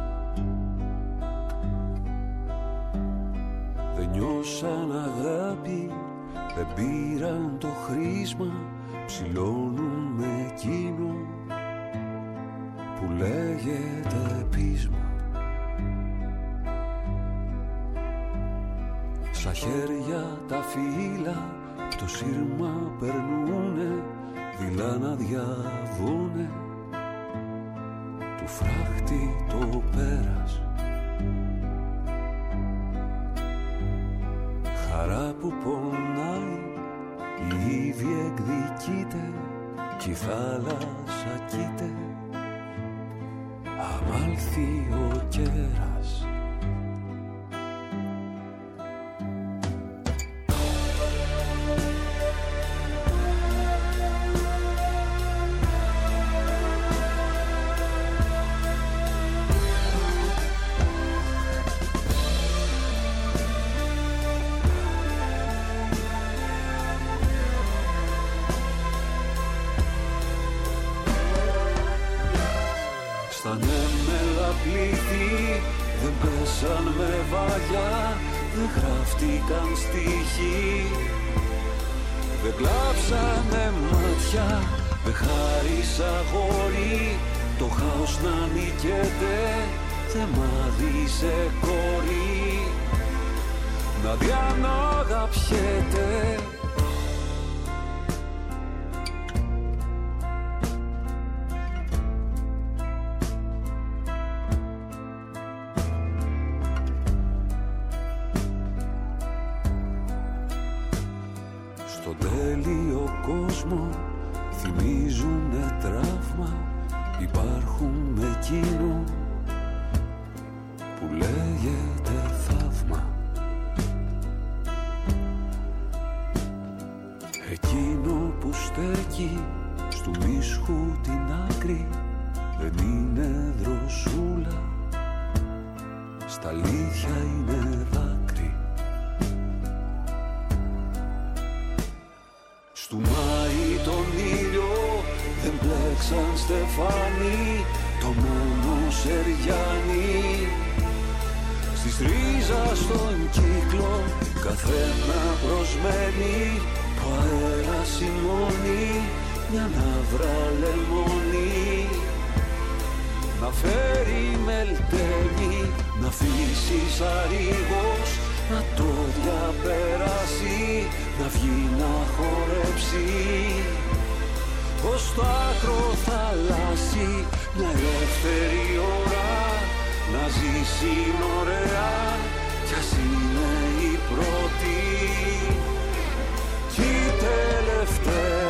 [SPEAKER 6] Δεν νιώσαν αγάπη, δεν πήραν το χρήσμα, ψηλώνουν με εκείνο που λέγεται πείσμα. Στα χέρια τα φύλλα το σύρμα περνούνε, δειλά να διαβούνε του φράχτη το πέρας. Χαρά που πονάει, η Ήβη εκδικείται κι η θάλασσα κοίται, αμάλθει ο κέρας. Δεν πέσαν με βάγια, δεν γράφτηκαν στίχοι, δεν κλάψανε μάτια, δεν χάρισα γόρι, το χάος να νικέται, δεν μ' άδεισε κόρη, να δει αν αγαπιέται. Στον τέλειο κόσμο θυμίζουνε τραύμα, υπάρχουν με εκείνο που λέγεται θαύμα. Εκείνο που στέκει στου ίσχου την άκρη δεν είναι δροσούλα, στα αλήθεια είναι δάκρυ. Στου Μάη τον ήλιο δεν μπλέξαν στεφάνι, το μόνο σεριάνι. Στη στρίζα στον κύκλο καθένα προσμένει, το αέρα σημώνει μια ναύρα λεμόνι. Να φέρει μελτέμι, να αφήσει αρίγος, να το διαπεράσει, να βγει να χορέψει. Ως το άκρο θαλάσσι μια ελεύθερη ώρα, να ζήσει ωραία κι ας είναι η πρώτη κι η τελευταία.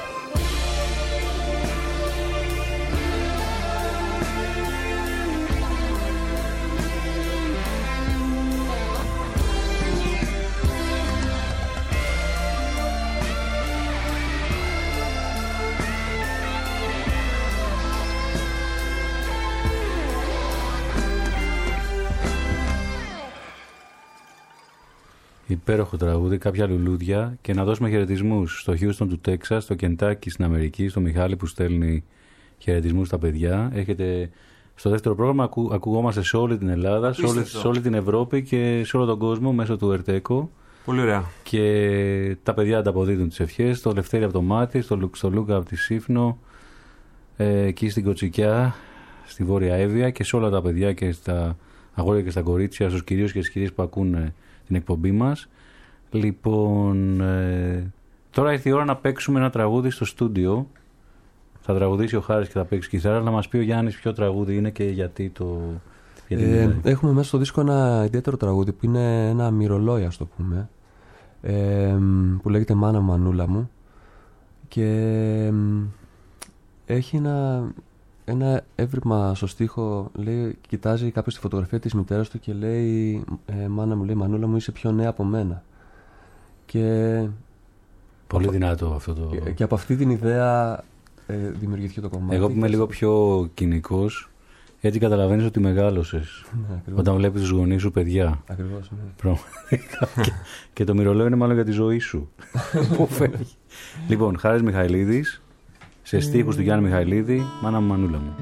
[SPEAKER 3] Υπέροχο τραγούδι, κάποια λουλούδια, και να δώσουμε χαιρετισμούς στο Houston του Τέξας, στο Κεντάκι στην Αμερική, στο Μιχάλη που στέλνει χαιρετισμούς στα παιδιά. Έχετε στο δεύτερο πρόγραμμα, ακου, ακουγόμαστε σε όλη την Ελλάδα, σε όλη, σε όλη την Ευρώπη και σε όλο τον κόσμο μέσω του Ερτέκο.
[SPEAKER 7] Πολύ ωραία.
[SPEAKER 3] Και τα παιδιά ανταποδίδουν τις ευχές, στο Λευτέρη από το Μάτι, στο, στο Λούκα από τη Σύφνο, ε, εκεί στην Κοτσικιά, στη Βόρεια Εύβοια, και σε όλα τα παιδιά και στα αγόρια και στα κορίτσια, στους κυρίους και στις κυρίες που ακούνε την εκπομπή μας. Λοιπόν, ε, τώρα ήρθε η ώρα να παίξουμε ένα τραγούδι στο στούντιο. Θα τραγουδήσει ο Χάρης και θα παίξει κιθάρα. Να μας πει ο Γιάννης ποιο τραγούδι είναι και γιατί το... Γιατί
[SPEAKER 4] ε, έχουμε μέσα στο δίσκο ένα ιδιαίτερο τραγούδι που είναι ένα μυρολόι, ας το πούμε, ε, που λέγεται «Μάνα Μανούλα μου», και ε, έχει ένα... ένα έβριμα στο στίχο, λέει, κοιτάζει κάποιος τη φωτογραφία της μητέρας του και λέει ε, «Μάνα μου», λέει, «Μανούλα μου, είσαι πιο νέα από μένα». Και
[SPEAKER 3] πολύ
[SPEAKER 4] από...
[SPEAKER 3] δυνατό αυτό το...
[SPEAKER 4] Και, και από αυτή την ιδέα ε, δημιουργήθηκε το κομμάτι.
[SPEAKER 3] Εγώ που είμαι λίγο πιο κοινικός, έτσι καταλαβαίνεις ότι μεγάλωσες. Ναι, όταν βλέπεις τους γονείς σου παιδιά.
[SPEAKER 4] Ακριβώς, ναι.
[SPEAKER 3] Πραγματικά. και, και το μυρολόι είναι μάλλον για τη ζωή σου. Που φεύγει. Λοιπόν, Χάρης Μιχαηλίδης, σε στίχους του Γιάννη Μιχαηλίδη, «Μάνα μου, Μανούλα μου».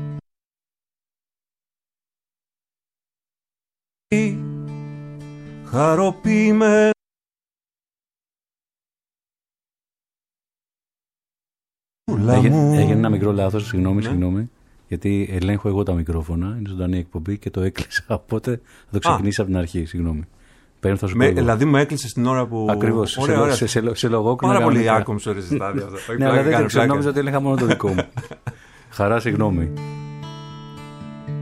[SPEAKER 6] Χαροποιημένο
[SPEAKER 3] Έγινε, έγινε ένα μικρό λάθος, συγγνώμη, ναι. συγγνώμη, γιατί ελέγχω εγώ τα μικρόφωνα, είναι ζωντανή εκπομπή και το έκλεισα, οπότε θα το ξεκινήσω από την αρχή, συγγνώμη. Παίρνω, θα σου
[SPEAKER 7] Με, δηλαδή μου έκλεισε την ώρα που...
[SPEAKER 3] Ακριβώς, ωραία, σε, ωραία. σε, σε, σε λογόκρινα.
[SPEAKER 7] Πάρα πολύ άκομψο ρε ζητάδια αυτό.
[SPEAKER 3] Ναι, αλλά δεν ξέρω, νόμιζα ότι έλεγχα μόνο το δικό μου. Χαρά, συγγνώμη.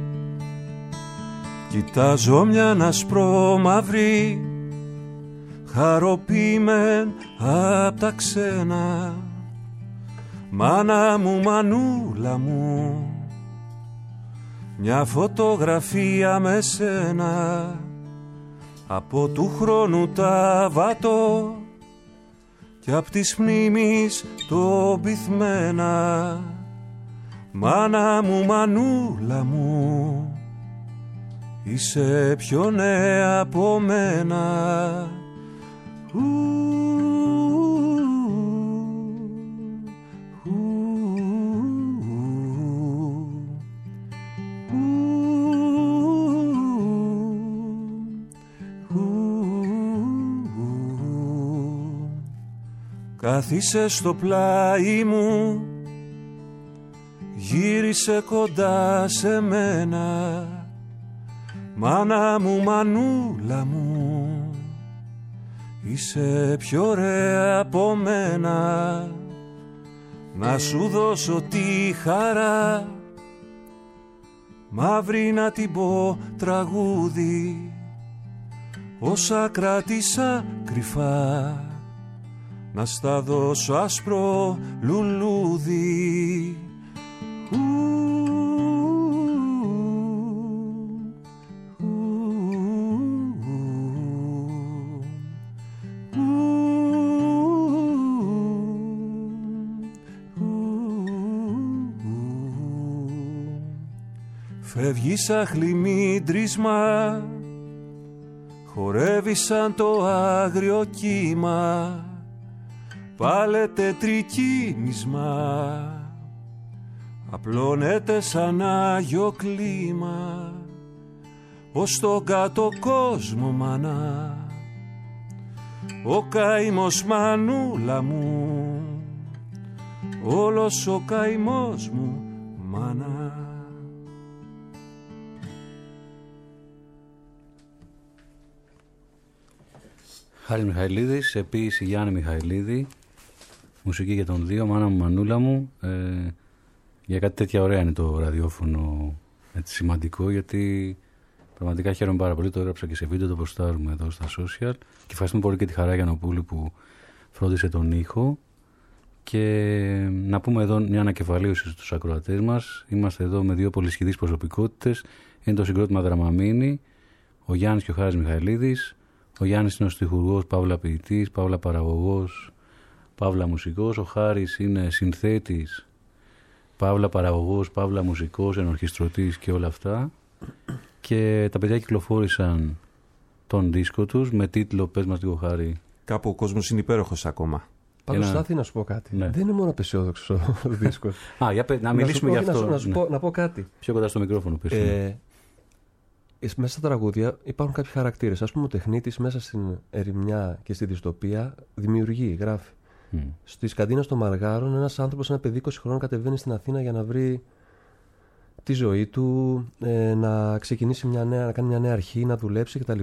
[SPEAKER 6] Κοιτάζω μια ασπρόμαυρη χαροποιημέν απ' τα ξένα. Μάνα μου, μανούλα μου, μια φωτογραφία με σένα από του χρόνου τα βατώ κι απ' της μνήμης το πυθμένα. Μάνα μου, μανούλα μου, είσαι πιο νέα από μένα. Ου, κάθισε στο πλάι μου, γύρισε κοντά σε μένα. Μάνα μου, μανούλα μου, είσαι πιο ωραία από μένα. Να σου δώσω τη χαρά, μαύρη να την πω τραγούδι, όσα κράτησα κρυφά, να στα δώσω άσπρο λουλούδι. Ου, φεύγει σαν χλιμίντρισμα, χορεύει σαν το άγριο κύμα, πάλετε τρικύμισμα, απλώνεται σαν άγιο κλίμα, ως τον κάτω κόσμο μάνα, ο καημός μανούλα μου, όλος ο καημός μου μάνα.
[SPEAKER 3] Χάρης Μιχαηλίδης, σε ποίηση Γιάννη Μιχαηλίδη, μουσική για τον δύο, μάνα μου, μανούλα μου. Ε, για κάτι τέτοια ωραία είναι το ραδιόφωνο, έτσι, σημαντικό, γιατί πραγματικά χαίρομαι πάρα πολύ. Το έγραψα και σε βίντεο, το ποστάρουμε εδώ στα social. Και ευχαριστούμε πολύ και τη Χαρά Γιαννοπούλου που φρόντισε τον ήχο. Και να πούμε εδώ μια ανακεφαλαίωση στους ακροατές μας. Είμαστε εδώ με δύο πολυσχηδείς προσωπικότητες. Είναι το συγκρότημα Δραμαμίνη, ο Γιάννης και ο Χάρης Μιχαηλίδης. Ο Γιάννης είναι ο στιχουργός, παύλα ποιητής, παύλα παραγωγός, παύλα μουσικός. Ο Χάρης είναι συνθέτης, παύλα παραγωγός, παύλα μουσικός, ενορχιστρωτής και όλα αυτά. Και τα παιδιά κυκλοφόρησαν τον δίσκο τους με τίτλο, πες μας λίγο Χάρη.
[SPEAKER 7] Κάπου ο κόσμος είναι υπέροχος ακόμα.
[SPEAKER 4] Πάντως θα ήθελα να σου πω κάτι. Ναι. Δεν είναι μόνο απεσιόδοξος ο δίσκος.
[SPEAKER 3] Α, για πέ, να μιλήσουμε
[SPEAKER 4] να
[SPEAKER 3] γι' αυτό.
[SPEAKER 4] Να, σου, να, σου
[SPEAKER 3] ναι.
[SPEAKER 4] πω, να πω κάτι.
[SPEAKER 3] Πιο κοντά στο μικρόφωνο πες.
[SPEAKER 4] Ε, μέσα στα τραγούδια υπάρχουν κάποιοι χαρακτήρες. Ας πούμε, ο τεχνίτης μέσα στην ερημιά και στη δυστοπία δημιουργεί, γράφει. Mm. Στις καντίνες των Μαργάρων, ένας άνθρωπος, ένα παιδί είκοσι χρόνων, κατεβαίνει στην Αθήνα για να βρει τη ζωή του, ε, να ξεκινήσει μια νέα, να κάνει μια νέα αρχή, να δουλέψει κτλ.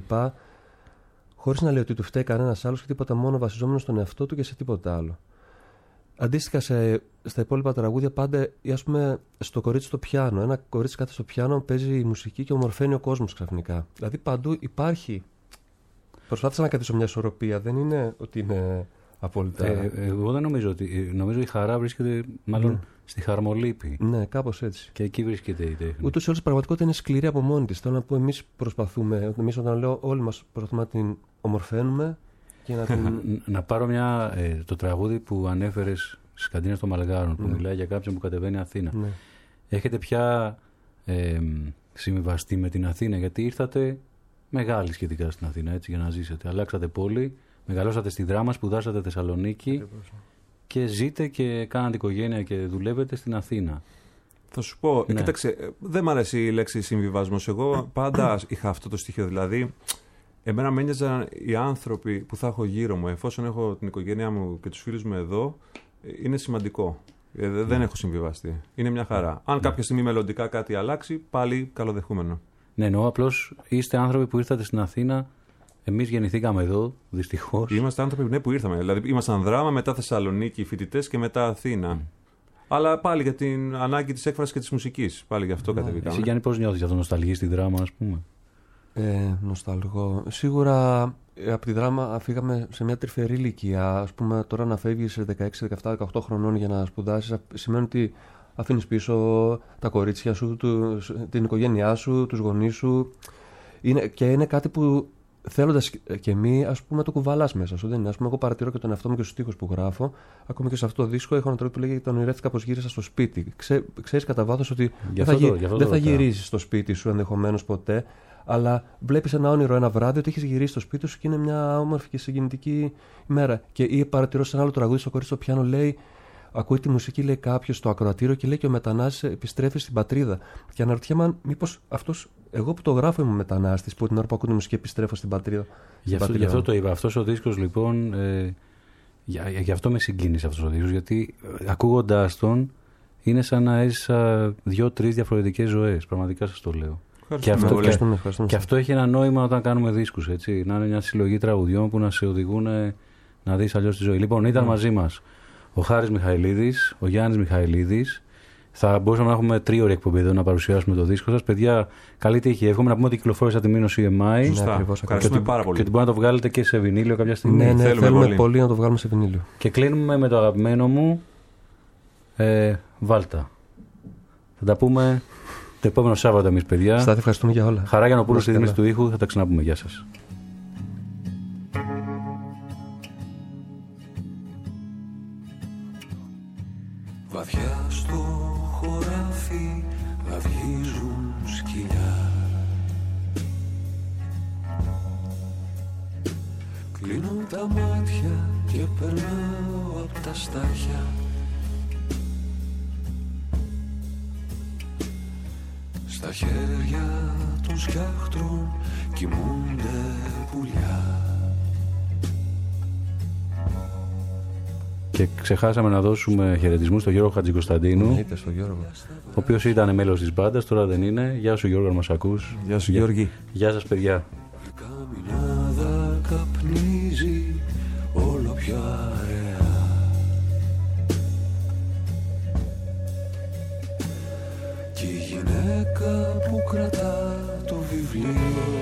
[SPEAKER 4] Χωρίς να λέει ότι του φταίει κανένας άλλος και τίποτα, μόνο βασιζόμενος στον εαυτό του και σε τίποτα άλλο. Αντίστοιχα σε, στα υπόλοιπα τραγούδια, πάντα, ας πούμε, στο κορίτσι στο πιάνο. Ένα κορίτσι κάθεται στο πιάνο, παίζει η μουσική και ομορφαίνει ο κόσμος ξαφνικά. Δηλαδή παντού υπάρχει. Προσπάθησα να κρατήσω μια ισορροπία. Δεν είναι ότι είναι απόλυτα.
[SPEAKER 3] Ε, εγώ δεν νομίζω ότι. Νομίζω η χαρά βρίσκεται μάλλον ναι. στη χαρμολύπη.
[SPEAKER 4] Ναι, κάπως έτσι.
[SPEAKER 3] Και εκεί βρίσκεται η τέχνη.
[SPEAKER 4] Ούτως ή άλλως η πραγματικότητα είναι σκληρή από μόνη της. Θέλω να πω, εμείς προσπαθούμε. Εμείς, όταν λέω, όλοι μας προσπαθούμε να την ομορφαίνουμε. Και να, την...
[SPEAKER 3] να πάρω μια, ε, το τραγούδι που ανέφερες στις καντίνες των Μαλγάρων, που ναι. μιλάει για κάποιον που κατεβαίνει Αθήνα. Ναι. Έχετε πια ε, συμβιβαστεί με την Αθήνα, γιατί ήρθατε μεγάλοι σχετικά στην Αθήνα, έτσι, για να ζήσετε. Αλλάξατε πόλη, μεγαλώσατε στη Δράμα, σπουδάσατε Θεσσαλονίκη Ακριβώς. και ζείτε και κάνατε οικογένεια και δουλεύετε στην Αθήνα.
[SPEAKER 7] Θα σου πω, ναι. κοίταξε, δεν μ' αρέσει η λέξη συμβιβασμός. Εγώ πάντα είχα αυτό το στοιχείο, δηλαδή. Εμένα με ένοιαζαν οι άνθρωποι που θα έχω γύρω μου, εφόσον έχω την οικογένειά μου και τους φίλους μου εδώ, είναι σημαντικό. Ε, δεν ναι. έχω συμβιβαστεί. Είναι μια χαρά. Αν ναι. κάποια στιγμή μελλοντικά κάτι αλλάξει, πάλι καλοδεχούμενο.
[SPEAKER 3] Ναι, εννοώ απλώς είστε άνθρωποι που ήρθατε στην Αθήνα. Εμείς γεννηθήκαμε εδώ, δυστυχώς.
[SPEAKER 7] Είμαστε άνθρωποι ναι, που ήρθαμε. Δηλαδή, ήμασταν Δράμα, μετά Θεσσαλονίκη, φοιτητές και μετά Αθήνα. Mm. Αλλά πάλι για την ανάγκη της έκφρασης και της μουσικής. Πάλι γι' αυτό ναι. κατεβήκαμε.
[SPEAKER 3] Εσύ, Γιάννη, πώς νιώθεις για το νοσταλγή στη Δράμα, ας πούμε?
[SPEAKER 4] Ε, νοσταλγώ. Σίγουρα από τη δράμα φύγαμε σε μια τρυφερή ηλικία. Ας πούμε, τώρα να φεύγεις σε δεκαέξι, δεκαεπτά, δεκαοκτώ χρονών για να σπουδάσεις σημαίνει ότι αφήνεις πίσω τα κορίτσια σου, τους, την οικογένειά σου, τους γονείς σου. Είναι, και είναι κάτι που θέλοντας και μη, ας πούμε, το κουβαλάς μέσα σου. Δεν είναι. Ας πούμε, εγώ παρατηρώ και τον εαυτό μου και στους στίχους που γράφω. Ακόμα και σε αυτό το δίσκο έχω ένα τρόπο που λέγεται: τον ονειρεύτηκα πως γύρισα στο σπίτι. Ξέ, ξέρεις κατά βάθος ότι δεν θα, το, δεν θα γυρίσεις στο σπίτι σου ενδεχομένως ποτέ. Αλλά βλέπεις ένα όνειρο ένα βράδυ ότι έχεις γυρίσει στο σπίτι σου και είναι μια όμορφη και συγκινητική ημέρα. Και ή παρατηρώ σε ένα άλλο τραγούδι στο κορίτσι στο πιάνο, λέει, ακούει τη μουσική, λέει κάποιος στο ακροατήριο και λέει και ο μετανάστης επιστρέφει στην πατρίδα. Και αναρωτιέμαι μήπως αυτός, εγώ που το γράφω είμαι μετανάστης, που την ώρα που ακούω τη μουσική επιστρέφω στην πατρίδα.
[SPEAKER 3] Γι' αυτό, γι' αυτό το είπα. Αυτός ο δίσκος λοιπόν, ε, γι' αυτό με συγκίνησε αυτός ο δίσκος, γιατί ακούγοντάς τον είναι σαν να έζησα δύο-τρεις διαφορετικές ζωές. Πραγματικά σας το λέω. Και αυτό, και, και αυτό έχει ένα νόημα όταν κάνουμε δίσκους, έτσι. Να είναι μια συλλογή τραγουδιών που να σε οδηγούν να δεις αλλιώς τη ζωή. Λοιπόν, ήταν mm. μαζί μας ο Χάρης Μιχαηλίδης, ο Γιάννης Μιχαηλίδης. Θα μπορούσαμε να έχουμε τρίωρη εκπομπή εδώ να παρουσιάσουμε το δίσκο σας. Παιδιά, καλή τύχη. Εύχομαι να πούμε ότι κυκλοφόρησε από τη Μήνο σι εμ άι.
[SPEAKER 7] Σωστά. Ναι, ευχαριστούμε πάρα πολύ.
[SPEAKER 3] Και ότι μπορεί να το βγάλετε και σε βινίλιο κάποια στιγμή.
[SPEAKER 4] Ναι, ναι, θέλουμε, θέλουμε πολύ. πολύ να το βγάλουμε σε βινίλιο.
[SPEAKER 3] Και κλείνουμε με το αγαπημένο μου ε, Βάλτα. Θα τα πούμε το επόμενο Σάββατο εμείς, παιδιά.
[SPEAKER 4] Στάθη, ευχαριστούμε για όλα.
[SPEAKER 3] Χαρά Γιαννοπούλου στη ρύθμιση του ήχου. Θα τα ξαναπούμε. Γεια σας.
[SPEAKER 6] Βαθιά στο χωράφι αυγίζουν σκυλιά. Κλείνω τα μάτια και περνάω απ' τα στάχια. Στα χέρια των σκιάχτρων κοιμούνται πουλιά.
[SPEAKER 3] Και ξεχάσαμε να δώσουμε χαιρετισμούς στον Γιώργο Χατζικοσταντίνου,
[SPEAKER 4] Είτε στο Γιώργο.
[SPEAKER 3] ο οποίος ήταν μέλος της μπάντας, τώρα δεν είναι. Γεια σου Γιώργο, αν μας ακούς.
[SPEAKER 4] Γεια σου Γιώργη.
[SPEAKER 3] Γεια σας παιδιά.
[SPEAKER 6] Η καμινάδα καπνίζει όλο πιο αραιά. Κι η γυναίκα που κρατά το βιβλίο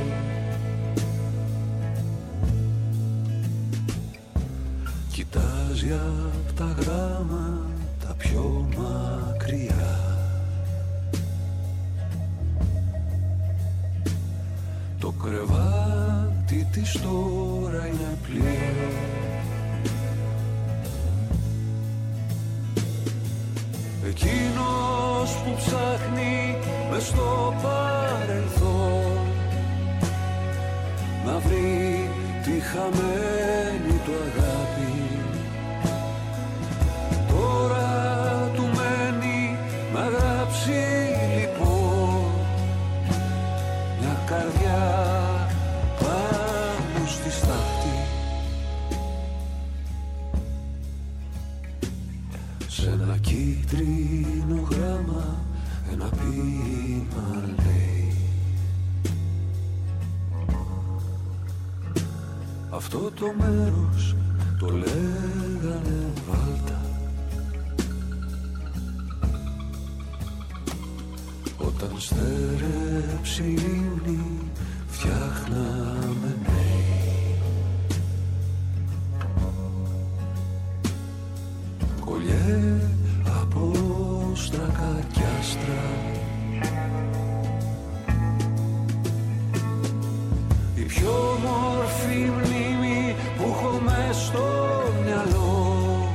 [SPEAKER 6] κοιτάζει απ' τα γράμματα πιο μακριά. Το κρεβάτι της τώρα είναι πλοίο. Εκείνος που ψάχνει μες στο παρελθόν να βρει τη χαμένη του αγάπη. Τώρα του μένει να γράψει λοιπόν μια καρδιά πάνω στη στάχτη. Σε ένα κίτρινο γράμμα ένα ποίημα λέει. Αυτό το μέρος το λέγανε Βάλτα. Όταν στέρεψε η λίμνη φτιάχναμε νέοι. Κολλιέ από στρακά κι άστρα. Η πιο όμορφη μνήμη που έχω μες στο μυαλό.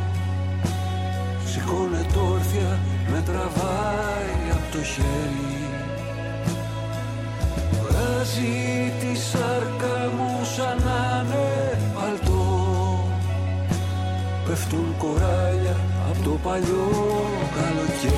[SPEAKER 6] Σηκώνεται όρθια, με τραβάει απ' το χέρι. Βγάζει τη σάρκα μου σαν να είναι παλτό. Πέφτουν κοράλια απ' το παλιό καλοκαίρι.